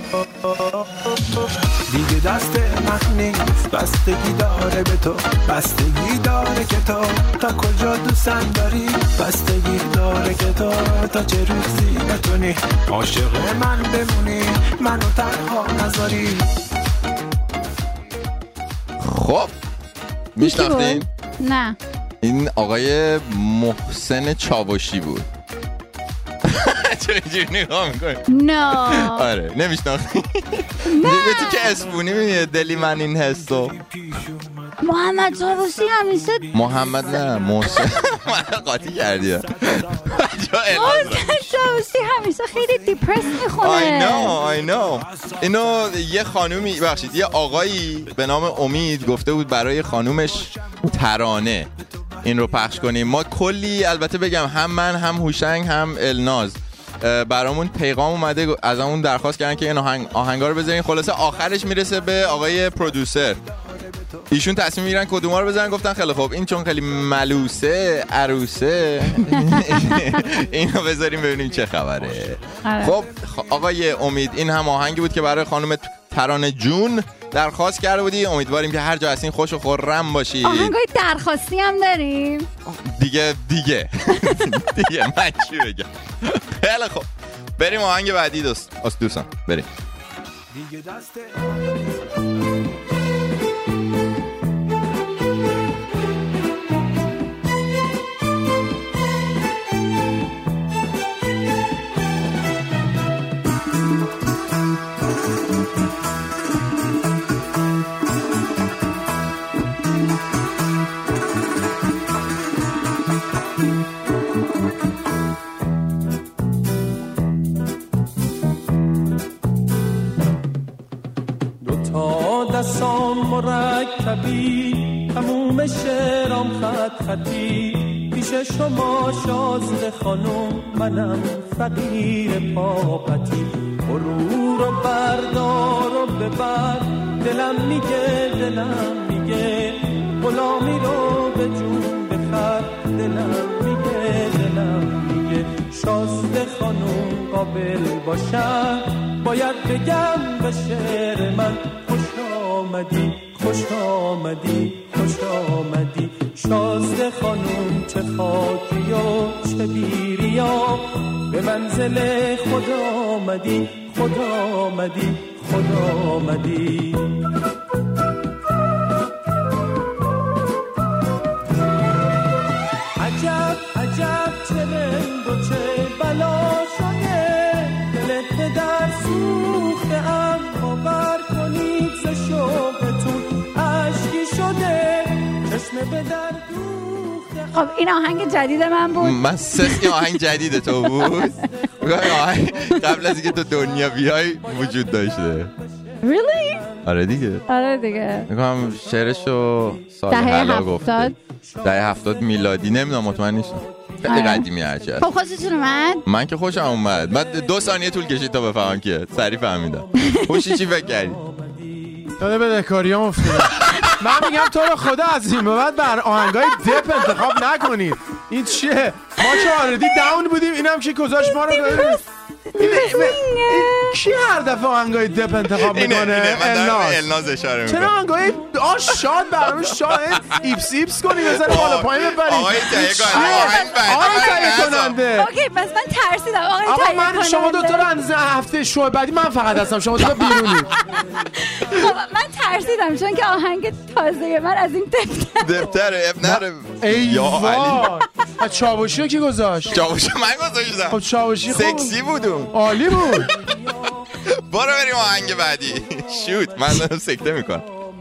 دیگه دست من نیست بستگی داره به تو بستگی داره که تو تا کجا دوستم داری بستگی داره که تو تا چه روزی بتونی عاشق من بمونی منو تنها نذاری. خب میشناختین؟ نه این آقای محسن چاوشی بود. چرا اینجوری نگاه میکنی؟ نه آره نمیشناختی؟ نه تو که اسپونی میبینی دلی من این حسو محمد چاوشی همیشه محمد نه محسن من قاطی کردی محسن چاوشی همیشه خیلی دیپرس میخونه. I know I know اینو یه خانومی بخشید یه آقایی به نام امید گفته بود برای خانومش ترانه این رو پخش کنیم. ما کلی البته بگم هم من هم هوشنگ هم الناز برامون پیغام اومده از همون درخواست کردن که این آهنگ آهنگا رو بذارین. خلاصه آخرش میرسه به آقای پرودوسر ایشون تصمیم میگیرن کدوما رو بزنن. گفتن خیلی خوب این چون خیلی ملوسه عروسه اینو بذاریم ببینیم چه خبره. خب آقای امید این هم آهنگی بود که برای خانم ترانه جون درخواست کرده بودی. امیدواریم که هر جا هستین خوش و خرم باشید. آهنگای درخواستی هم داریم دیگه دیگه دیگه من چی بگم. خیلی خوب بریم آهنگ بعدی دوست دوستان بریم. دیگه دست دستان مرکبی تموم شعرام خط خطی پیش شما شازده خانم منم فقیر پاپتی برو رو بردار و ببر دلم میگه دلم میگه غلامی رو به جون بخر دلم میگه دلم میگه شازده خانم قابل باشم باید بگم به شعر من خوش آمدی خوش آمدی خوش آمدی شازده خانم چه خاکی و چه بیریا به منزل خدا آمدی خدا آمدی خدا آمدی. عجب عجب چه رنگ و چه بلا شده دلت در سوخته ام باور کنید ز شوقتون عشقی شده چشم به در دوخته. خب این آهنگ جدید من بود. من سه آهنگ جدید تو بود قبل از اینکه تو دنیا بیای وجود داشته. Really؟ آره دیگه آره دیگه میگم شعرشو سال حالا گفته دهه هفتاد میلادی نمیدونم مطمئن نیستم خیلی قدیمی هرچه. خب خوشتون اومد؟ من که خوشم اومد. من دو ثانیه طول کشید تا بفهمم که سریع فهمیدم. خوشی چی فکر کردی؟ داده بدهکاریام افتادم. من میگم تو رو خدا از این به بعد بر آهنگای دپ انتخاب نکنید. این چیه؟ ما که آردی داون بودیم اینم که گذاشت ما رو داره کی هر دفعه آهنگای دپ انتخاب میکنه؟ الناز الناز اشاره میکنه. چرا آهنگای آ شاد برام شاد ایپس ایپس کنی مثلا بالا پایین ببری. آقای تهیه کننده آقای تهیه کننده اوکی بس من ترسیدم آقای تهیه کننده. آقا من شما دو تا اندازه هفته شو بعدی من فقط هستم، شما دو تا بیرونی. من ترسیدم چون که آهنگ تازه من از این دپ دپتره اب نره. یا علی چاوشی رو کی گذاشت؟ چاوشی من گذاشتم. خب چاوشی خوب سکسی بودون، عالی بود. برو بریم آهنگ بعدی. شوت من دارم سکته میکنم.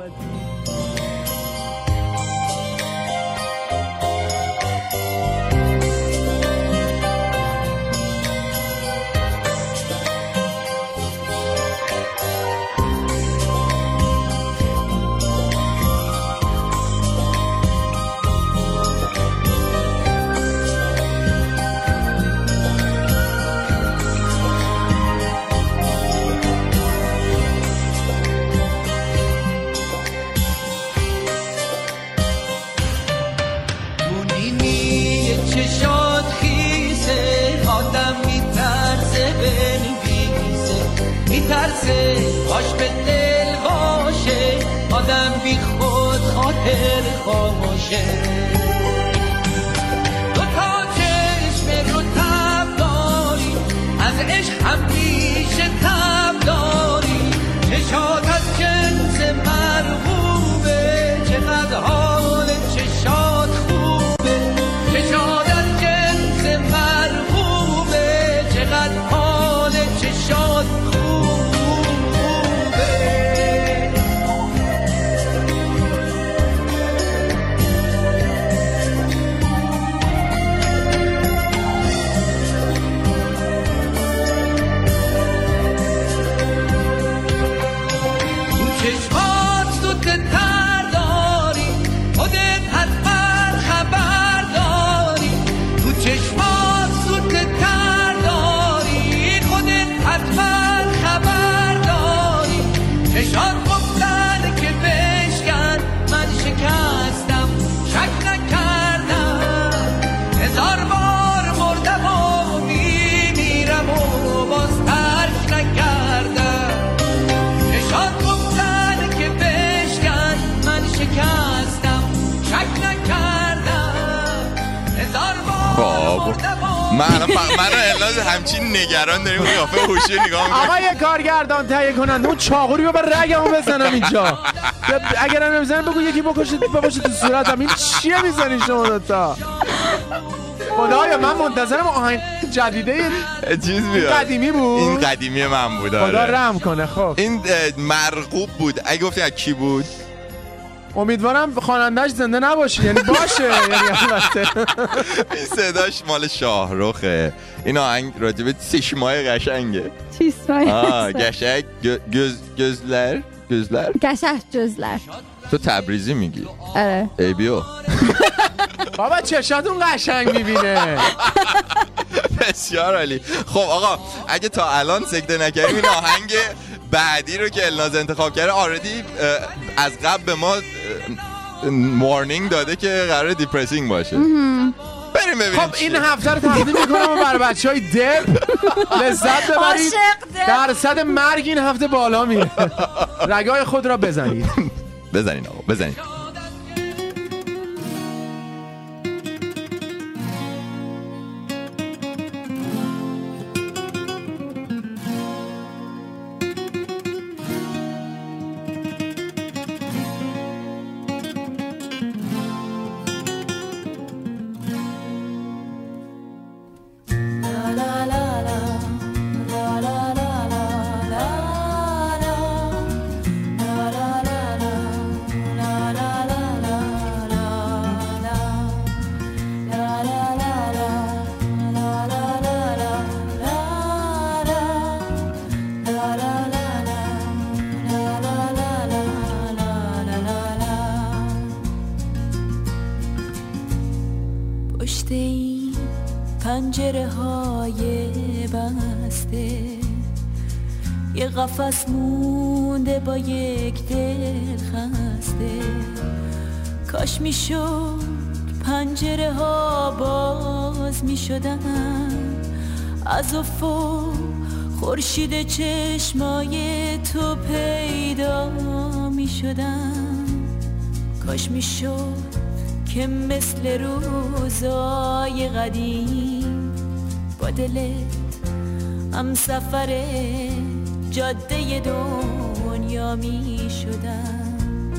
باش به دل باشه آدم بی خود خاطر خاموشه دو تا چشم رو تب داری از عشق همیشه تب داری چشات از جنس مرغوبه چقدر حال چشات خوبه چشات از جنس مرغوبه چقدر حال چشات خوبه من من الناز همچین نگران داریم قیافه هوشی نگاه می‌کنم. آقا یه کارگردان تهیه کننده اون چاقوری رو به رگمو بزنم اینجا. اگر هم نمیزنم بگو یکی بکشید بباشه تو صورتم. این چیه میزنی شما دوتا؟ خدایا من منتظرم آهنگ جدیده چیز بیاد. قدیمی بود. این قدیمی من بود. خدا رحم کنه. خب این مرغوب بود. اگه گفتی از کی بود؟ امیدوارم خواننده‌اش زنده نباشه، یعنی باشه، یعنی البته این صداش مال شاهرخه. این آهنگ راجب چشمای قشنگه. چشمای قشنگ göz gözler gözler قشنگ جزلر. تو تبریزی میگی؟ آره. ای بیو بابا چشاتون قشنگ میبینه. بسیار عالی. خب آقا اگه تا الان سکته نکردیم این آهنگ بعدی رو که الناز انتخاب کرده آردی از قبل به ما وارنینگ داده که قراره دیپرسینگ باشه. بریم ببینیم. خب این هفته رو تقدیم میکنم برای بچهای دپ لذت ببرید. درصد مرگ این هفته بالا میره. رگای خود را بزنید. بزنید آقا بزنید. پنجره های بسته یه قفس مونده با یک دل خسته کاش میشد پنجره ها باز میشدن از افق خورشید چشمای تو پیدا می شدم، کاش می شد که مثل روزای قدیم با دلت هم سفر جاده دنیا می شدم.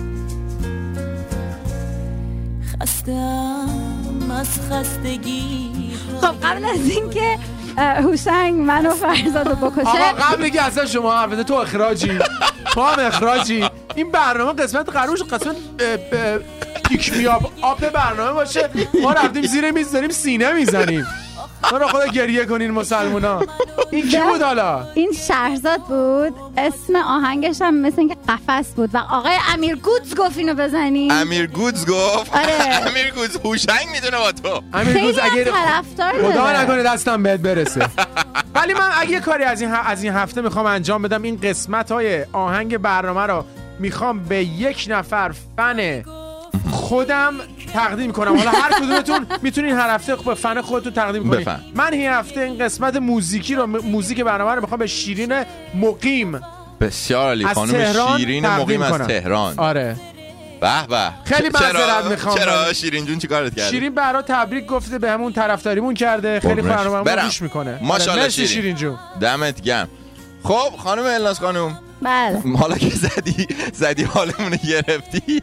خستم از خستگی. خب قبل از این که هوشنگ منو فرزادو بکشه، آقا قبل که اصلا شما حرف تو اخراجی تو هم اخراجی. این برنامه قسمت قروش قسمت پیک می آب آب برنامه باشه. ما رفتیم زیر میز داریم سینه میزنیم. تو رو خدا گریه کنین مسلمونا. این کی بود حالا؟ این شهرزاد بود. اسم آهنگش هم مثل اینکه قفس بود و آقای امیر گودز گفت اینو بزنین. امیر گودز گفت؟ آره. امیر گودز هوشنگ میدونه با تو. امیر گودز اگه طرفدار داره. خدا نکنه دستم بهت برسه. ولی من اگه کاری از این از این هفته میخوام انجام بدم، این قسمت‌های آهنگ برنامه رو میخوام به یک نفر فن خودم تقدیم کنم. حالا هر کدومتون میتونین هر هفته به فن خودتون تقدیم کنین. بفن. من این هفته این قسمت موزیکی رو موزیک برنامه رو میخوام به شیرین مقیم بسیار عالی، خانم شیرین مقیم از تهران. آره به به. خیلی معذرت میخوام. چرا شیرین جون چیکارت کرده؟ شیرین برا تبریک گفته، به همون طرفداریمون کرده، خیلی برنامه‌مون گوش میکنه. ماشاءالله شیرین. شیرین جون دمت گرم. خب خانم الناز خانم، بله حالا که زدی زدی حالمون رو گرفتی.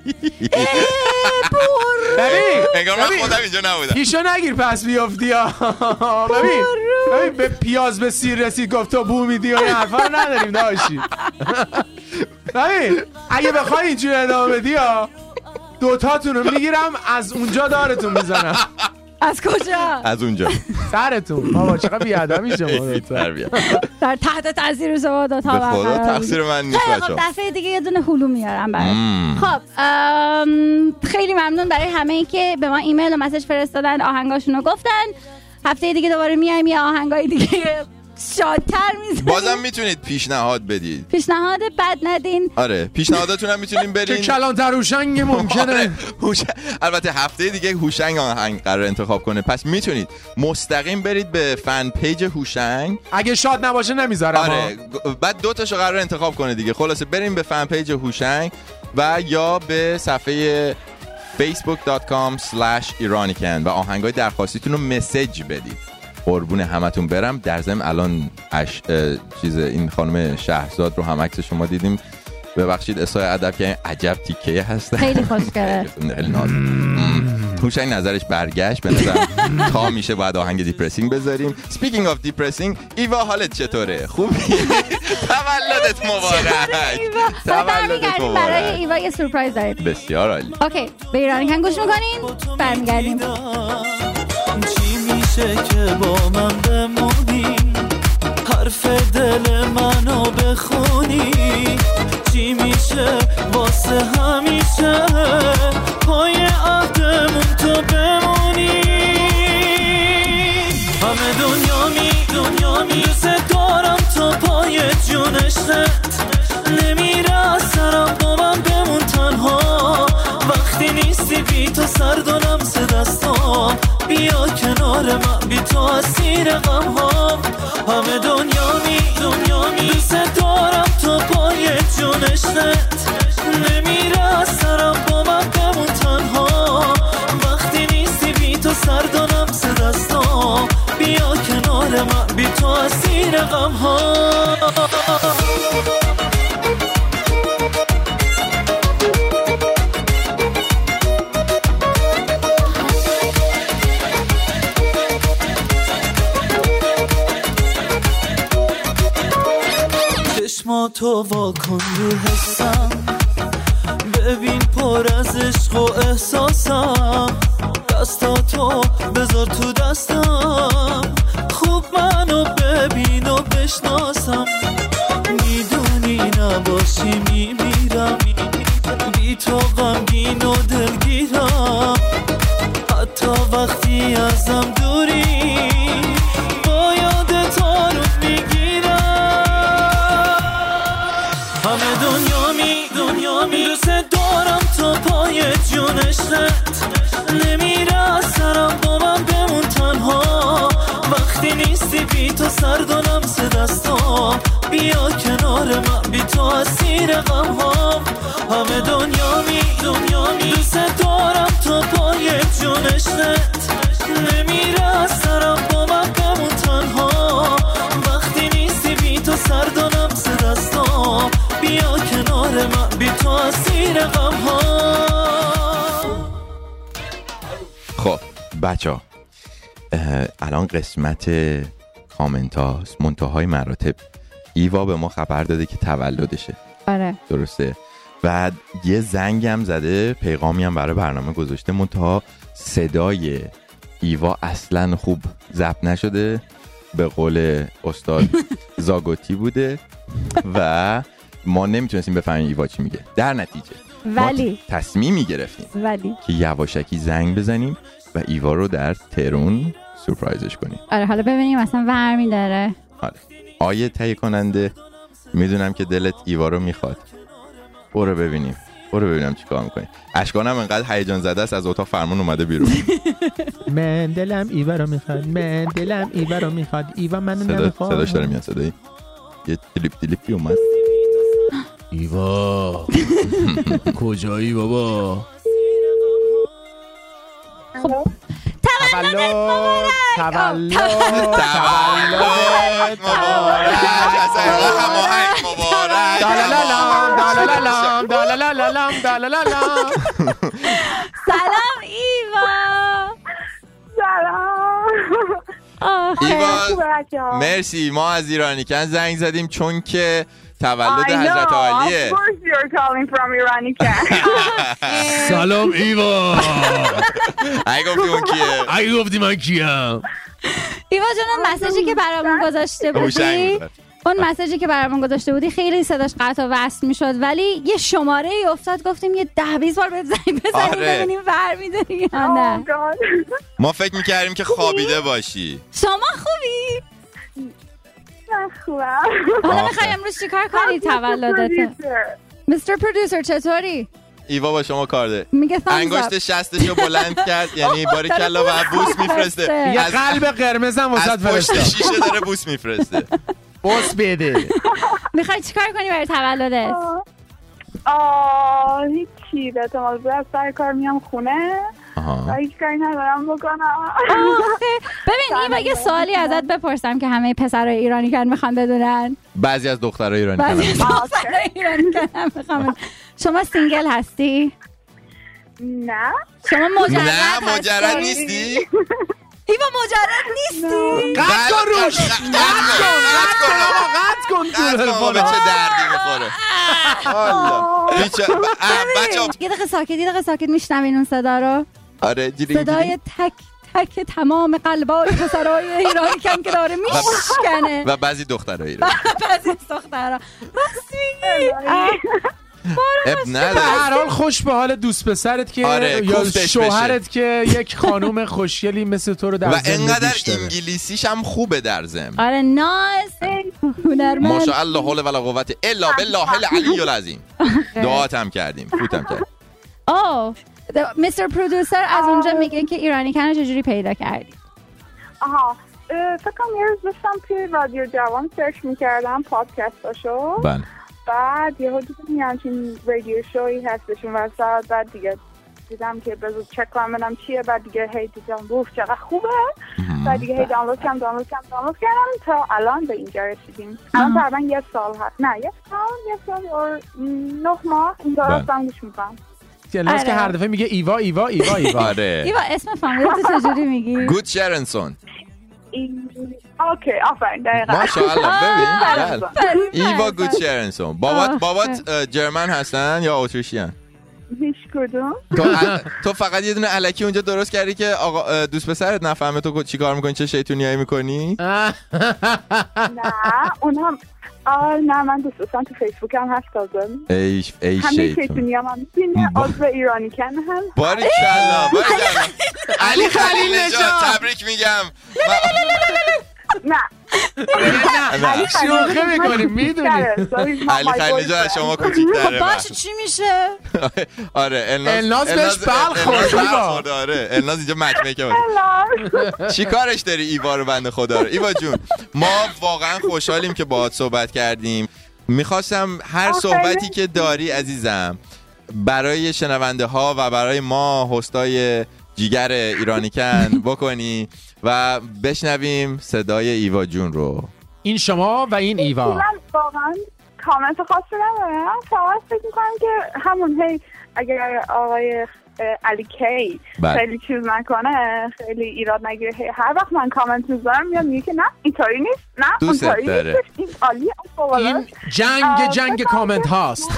ببین انگار من خودم اینجا نبودم. پیشو نگیر پس بیافتی ها. ببین ببین به پیاز به سیر رسید گفت تو بو میدی و این حرفا رو نداریم داشتی. ببین اگه بخوای اینجوری ادامه بدی ها، دوتاتون رو میگیرم از اونجا دارتون میزنم. از کجا؟ از اونجا سرتون. بابا چقدر بیادمی شما در تحت تاثیر شما دو تا. به خدا تقصیر من نیست بچه‌ها. خب دفعه دیگه یه دونه هلو میارم برات. خب خیلی ممنون برای همه ای که به ما ایمیل و مسیج فرستادن، آهنگاشون رو گفتن. هفته دیگه دوباره میایم یه آهنگای دیگه شادتر میزنیم. بازم میتونید پیشنهاد بدید. پیشنهاد بد ندین. آره پیشنهاداتون هم میتونین برین. که کلانتر هوشنگ ممکنه. البته هفته دیگه هوشنگ آهنگ قرار انتخاب کنه، پس میتونید مستقیم برید به فن پیج هوشنگ. اگه شاد نباشه نمیذارم. آره بعد دو تاشو قرار انتخاب کنه دیگه. خلاصه بریم به فن پیج هوشنگ و یا به صفحه facebook dot com slash iranican و آهنگای درخواستیتون رو مسیج بدید. قربون همتون برم. در ضمن الان اش... چیز این خانم شهرزاد رو هم عکس شما دیدیم، ببخشید اسای ادب که عجب تیکه هست. خیلی خوشگله. هوشنگ نظرش برگشت، به نظر تا میشه باید آهنگ دیپرسینگ بذاریم. Speaking of دیپرسینگ، ایوا حالت چطوره؟ خوبی؟ تولدت مبارک. تولدت مبارک. برای ایوا یه سورپرایز داریم. بسیار عالی. اوکی به ایرانی کن گوش میکنین، برمیگردیم. چی میشه که با من بمونی، حرف دل منو بخونی، چی میشه واسه همیشه پای عهدمون تو بمونی. همه دنیا می دنیا می دوست دارم تا پای جونشت، نمیره از سرم با من بمون تنها، وقتی نیستی بی تو سرد و لمس دستام، بیا کنار من بی تو اسیر غم ها. همه دنیا می دنیا می دوست دارم تا پای جونشت، نمیره از سرم با من بمون تنها، وقتی نیستی بی تو سرد و لمس دستام، بیا کنار من بی تو اسیر غم ها. چشماتو واکن رو حسم، ببین پر از عشق و احساسم، دستاتو بذار تو دستم، خوب منو ببین و بشناسم، میدونی نباشی میمیرم، بی تو غمگین و دلگیرم، حتی وقتی ازم دوری با یادت آروم میگیرم. همه دنیا می دنیا می دوست دارم تا پای جونشت، نمیره از سرم با من بمون تنها، وقتی نیستی بی بی تو سرد و لمس دستام، بیا کنار من بی تو اسیر غم هم. همه دنیا می دنیا می دوست دارم تا پای جونشت، نمیره از سرم با من بمون تنها، وقتی نیستی بی تو سرد و لمس دستام، بیا کنار من بی تو اسیر غم هم. خب بچه ها الان قسمت کامنت هاست، منتهای مراتب. ایوا به ما خبر داده که تولدشه. آره درسته. بعد یه زنگ هم زده، پیغامی هم برای برنامه گذاشته، منتها صدای ایوا اصلا خوب ضبط نشده، به قول استاد زاگوتی بوده و ما نمیتونستیم بفهمیم ایوا چی میگه. در نتیجه ولی ما تصمیمی گرفتیم ولی که یواشکی زنگ بزنیم و ایوا رو در تهران سورپرایزش کنیم. آره حالا ببینیم اصلا ورمی داره. حالا آیه تهیه کننده، میدونم که دلت ایوا رو میخواد، برو ببینیم برو ببینم چی کار میکنی. اشکانم انقدر هیجان زده است از اتاق فرمان اومده بیرون. من دلم ایوا رو میخواد، من دلم ایوا رو میخواد، ایوا منو صدا نمیخواد. صداش داره میاد، صدایی یه کلیپ دیلیپی اومد. ایوا کجایی بابا؟ خب تولدت مبارک. تولد تولد مبارک. هماهنگ مبارک. دالالالام دالالالام دالالالام دالالالام. سلام ایوا. سلام ایوا مرسی، ما از ایرانیکن زنگ زدیم چون که تولد حضرت عالیه. سلام ایوا. اگه گفتی اون کیه؟ اگه گفتی من کیم؟ ایوا جان اون مسیجی که برامون گذاشته بودی، اون مسیجی که برامون گذاشته بودی خیلی صداش قطع و وصل میشد، ولی یه شماره ای افتاد گفتیم یه ده بیست بار بهت زنگ بزنیم ببینیم برمی‌داری یا نه. ما فکر میکردیم که خوابیده باشی. شما خوبی؟ من خوبم. حالا میخوای امروز چیکار کنی تولدته؟ مستر پرودوسر چطوری؟ ایوا با شما کار ده. میگه انگشت شستشو بلند کرد، یعنی باریکلا و بوس میفرسته. یه قلب قرمزم واسط فرسته. از پشت شیشه داره بوس میفرسته. بوس بده. میخوای چیکار کنی برای تولدت؟ آه هیچی، به احتمال زیاد سر کار میام خونه و هیچ کاری ندارم بکنم. ببین ایوا یه سوالی ازت بپرسم که همه پسرای ایرانی کن میخوان بدونن. بعضی از دخترای ایرانی کن بعضی از دخترای ایرانی کن میخوان. شما سینگل هستی؟ نه. شما مجرد نه مجرد نیستی؟ ایوا مجرد نیستی؟ قطع کن روش، قطع کن قطع کن قطع کن قطع کن به چه دردی میخوره. بچه یه دقیقه ساکت یه دقیقه ساکت میشنوین اون صدا رو؟ آره جیرینگ صدای تک تک تمام قلبای پسرای ایرانی کن که داره میشکنه و بعضی دخترای ایرانی بعضی دخترها راست میگی. اب نداره. به هر حال خوش به حال دوست پسرت که آره، یا شوهرت که یک خانوم خوشگلی مثل تو رو در و زندگیش داره. انقدر انگلیسیش هم خوبه در ضمن. آره ناز هنرمند. ماشاءالله حول ولا قوت الا بالله العلی العظیم. دعات هم کردیم، فوتم کردیم. اوه مستر پرودوسر از اونجا میگه که ایرانی کن چجوری پیدا کردی؟ آها فکر کنم یه روز داشتم توی رادیو جوان سرچ میکردم پادکستاشو. بله. بعد یه حدود همچین رادیو شوی هستشون وسط، بعد دیگه دیدم که بذار چک کنم ببینم چیه، بعد دیگه هی دیدم روح چقدر خوبه، بعد دیگه هی دانلود کردم دانلود کردم دانلود کردم تا الان به اینجا رسیدیم. الان تقریبا یه سال هست، نه یه سال یه سال اور نه ماه اینجا رفتم گوش میکنم. کلاس که هر دفعه میگه ایوا ایوا ایوا ایوا. آره ایوا اسم فامیلیت چجوری میگی؟ گود شرنسون. اوکی آفرین دقیقاً. ماشاءالله ببین ایوا گود شرنسون. بابات بابات جرمن هستن یا اتریشیان؟ هیچ کدوم. تو تو فقط یه دونه الکی اونجا درست کردی که آقا دوست پسرت نفهمه تو چی کار میکنی، چه شیطونیایی میکنی؟ نه اونها آه نه من دوست داشتم تو فیسبوک هم هست تازه. ای ای همه شیطونی هم هم بینه عضو ایرانی کن هم. باریکلا باریکلا. علی خلیل نژاد تبریک میگم. نه نه شوخه میکنیم میدونی. علی خیلی نژاد از شما کوچیک‌تره. باشه چی میشه؟ آره الناز بهش بلخورد. آره الناز اینجا مچمیکه بود. چی کارش داری ایوا رو بنده خدا رو؟ ایوا جون ما واقعا خوشحالیم که باهات صحبت کردیم. میخواستم هر صحبتی که داری عزیزم برای شنونده ها و برای ما هستای جیگر ایرانیکن بکنی و بشنویم صدای ایوا جون رو. این شما و این ایوا. من واقعا کامنت خاصی ندارم، فقط فکر میکنم که همون هی اگر آقای علی کی خیلی چیز نکنه، خیلی ایراد نگیره، هر وقت من کامنت میذارم میاد میگه که نه اینطوری نیست، نه اونطوری نیست، این عالیه. این جنگ جنگ کامنت هاست.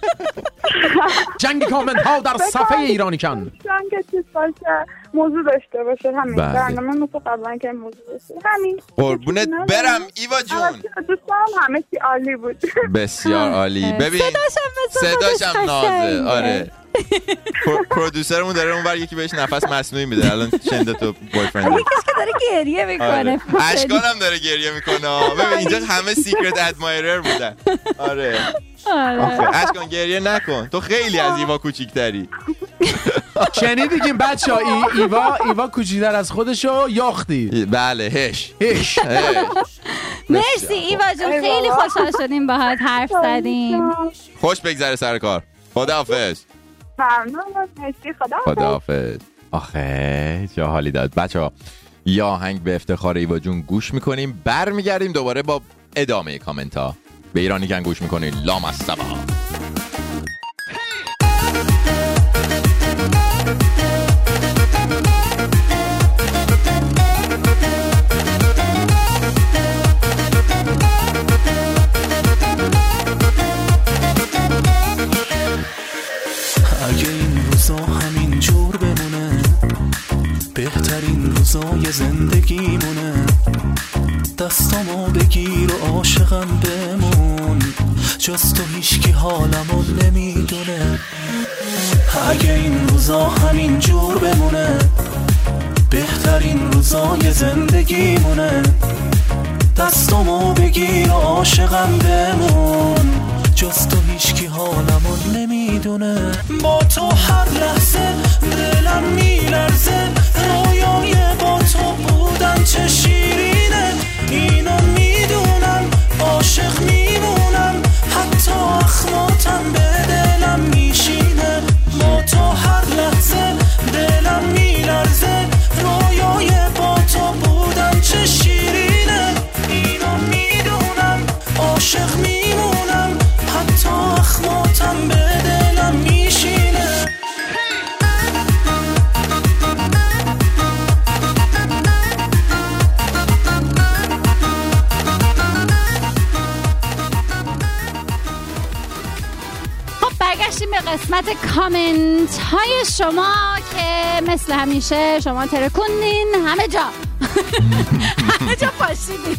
جنگ کامنت ها در صفحه ایرانیکن. جنگ چیز باشه، موضوع داشته باشه، همین برنامه مثل قبلا که موضوع داشته همین. قربونت برم ایوا جون. دوستان همه چی عالی بود. بسیار عالی. ببین صداشم نازه. آره پرودوسرمون داره اونور یکی بهش نفس مصنوعی میده. الان شنیده تو بویفرند یکی که داره گریه میکنه. اشکانم داره گریه میکنه. ببین اینجا همه سیکرت ادمایرر بودن. آره اشکان گریه نکن، تو خیلی از ایوا کوچیک‌تری. شنیدی که بچه ها ای ایوا ایوا کوچیک‌تر از خودشو یاختی. بله هش هش. مرسی ایوا جون، خیلی خوشحال شدیم باهات حرف زدیم. خوش بگذره سر کار. خداحافظ. ممنون. مرسی. خداحافظ. خداحافظ. آخه چه حالی داد. بچه‌ها یا آهنگ به افتخار ایوا جون گوش میکنیم، برمیگردیم دوباره با ادامه کامنت ها. به ایرانیکن گوش میکنین. لامصبا. اگه این روزا همین جور بمونه، بهترین روزای زندگیمونه، دستامو بگیر و عاشقم بمون، جز تو هیچکی حالمو نمیدونه. اگه این روزا همین جور بمونه، بهترین روزای زندگیمونه، دستامو بگیر و عاشقم بمون، جز تو هیچکی حالمو نمیدونه. با تو هر لحظه دلم میلرزه، رویای با تو بودن چه شیرینه، اینو میدونم عاشق میمونم، حتی اخماتم به دلم میشینه. با تو هر لحظه دلم میلرزه، رویای با تو بودن چه شیرینه، اینو میدونم عاشق میمونم، حتی اخماتم به دلم میشینه. خب برگشتیم به قسمت کامنت های شما که مثل همیشه شما ترکوندین همه جا. همه جا پاشیدین.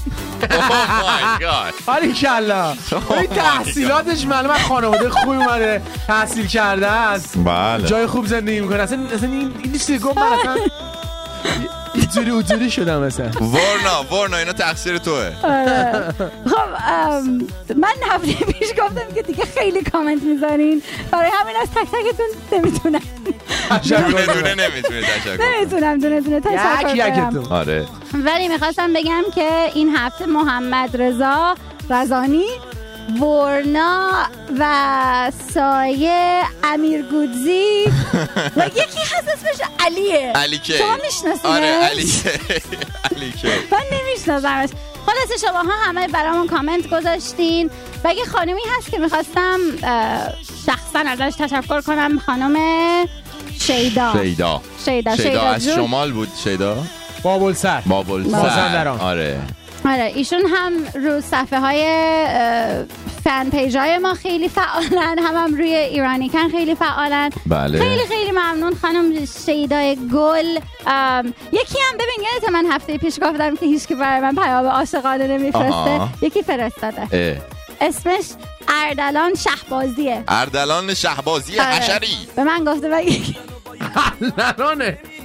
آری کلا این تحصیلاتش معلومه خانواده خوبی اومده تحصیل کرده است، بله جای خوب زندگی میکنه. اصلا اصلا این این چیزی گفت من اصلا اینجوری اونجوری شدم مثلا. ورنا ورنا اینا تقصیر توه. خب من هفته پیش گفتم که دیگه خیلی کامنت میذارین، برای همین از تک تکتون نمیتونم دونه دونه نمیتونه تشکر نمیتونم دونه دونه تشکر کنم. آره ولی میخواستم بگم که این هفته محمد رضا رزانی، ورنا و سایه امیر گودزی و یکی هست اسمش علیه. علیکه. شما میشناسینش؟ آره علیکه. علیکه. من نمیشناسمش. خلاصه شما ها همه برامون کامنت گذاشتین و یه خانمی هست که میخواستم شخصا ازش تشکر کنم، خانم شیدا. شیدا. شیدا. شیدا از شمال بود. شیدا بابلسر. بابلسر. مازندران. آره. آره ایشون هم رو صفحه های فن پیج های ما خیلی فعالن، هم هم روی ایرانیکن خیلی فعالن. بله. خیلی خیلی ممنون خانم شیدای گل. یکی هم ببین یادت من هفته پیش گفتم که هیچ که برای من پیام عاشقانه نمیفرسته، یکی فرستاده. اه. اسمش اردلان شهبازیه. اردلان شهبازی حشری. به من گفته من اردلان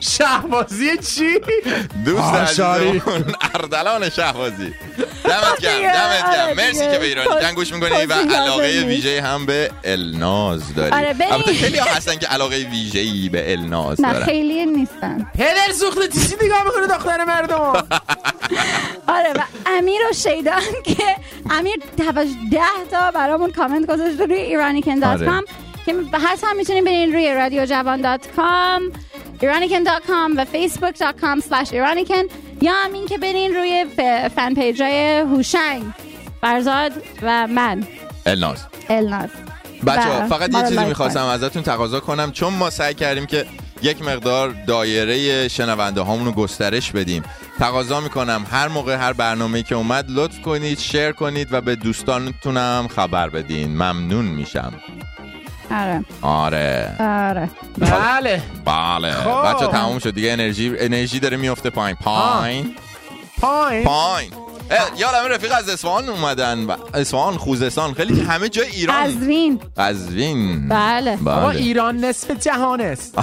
شهبازی چی؟ دوست عزیزمون اردلان شهبازی. دمت گرم دمت گرم. مرسی که به ایرانی کن گوش میکنی و علاقه ویژه هم به الناز داری. البته خیلی ها هستن که علاقه ویژه‌ای به الناز دارن. نه خیلی نیستن. پدر سوخته تیسی نگاه میکنه دختر مردم. آره و امیر و شیدان که امیر ده تا برامون کامنت گذاشت روی ایرانیکن دات کام که حتما میتونین برین روی رادیو جوان دات کام، ایرانیکن دات کام و فیسبوک دات کام اسلش ایرانیکن، یا هم این که برین روی فن پیج های هوشنگ، فرزاد و من الناز. الناز بچه‌ها فقط یه چیزی می‌خواستم ازتون تقاضا کنم، چون ما سعی کردیم که یک مقدار دایره شنونده هامون رو گسترش بدیم. تقاضا میکنم هر موقع هر برنامه‌ای که اومد لطف کنید شیر کنید و به دوستانتونم خبر بدین. ممنون میشم. آره آره آره بله بله بچه تموم شد دیگه. انرژی انرژی داره میفته پایین پایین پایین پایین. یادم رفیق از اصفهان اومدن. اصفهان، خوزستان، خیلی همه جای ایران. قزوین قزوین بله بابا ایران نصف جهان است.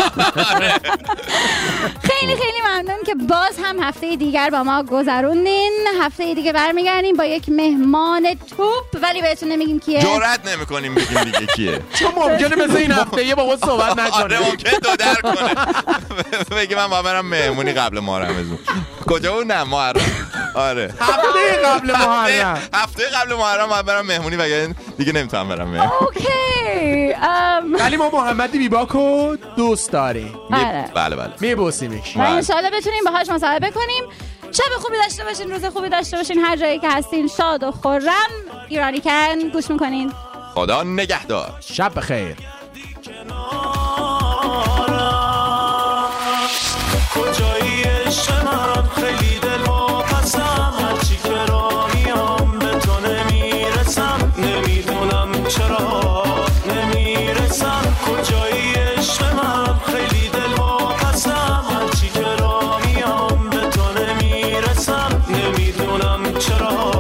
خیلی خیلی ممنون که باز هم هفته دیگر با ما گذروندین. هفته دیگه برمیگردیم با یک مهمان توپ، ولی بهتون نمیگیم کیه. جرئت نمی‌کنیم بگیم دیگه کیه، چون ممکنه مثل این هفته یه با ما صحبت نکنه. آره ممکنه دو در کنه. بگیم من با برم مهمونی قبل محرم. کجا بود؟ نه محرم. آره هفته قبل محرم هفته قبل محرم باید برم مهمونی وگرنه دیگه نمیتونم برم مهمونی. اوکی ولی ما محمد بیباکو دوست داریم. بله بله میبوسیمش و انشالله بتونیم باهاش مصاحبه کنیم. شب خوبی داشته باشین، روز خوبی داشته باشین، هر جایی که هستین شاد و خرم. ایرانیکن گوش میکنین. خدا نگهدار. شب بخیر. کجایی عشقم خیلی دل واپسم، هرچی که را میام به تو نمیرسم، نمیدونم چرا نمیرسم. کجایی عشقم خیلی دل واپسم، هرچی که را میام به تو نمیرسم، نمیدونم چرا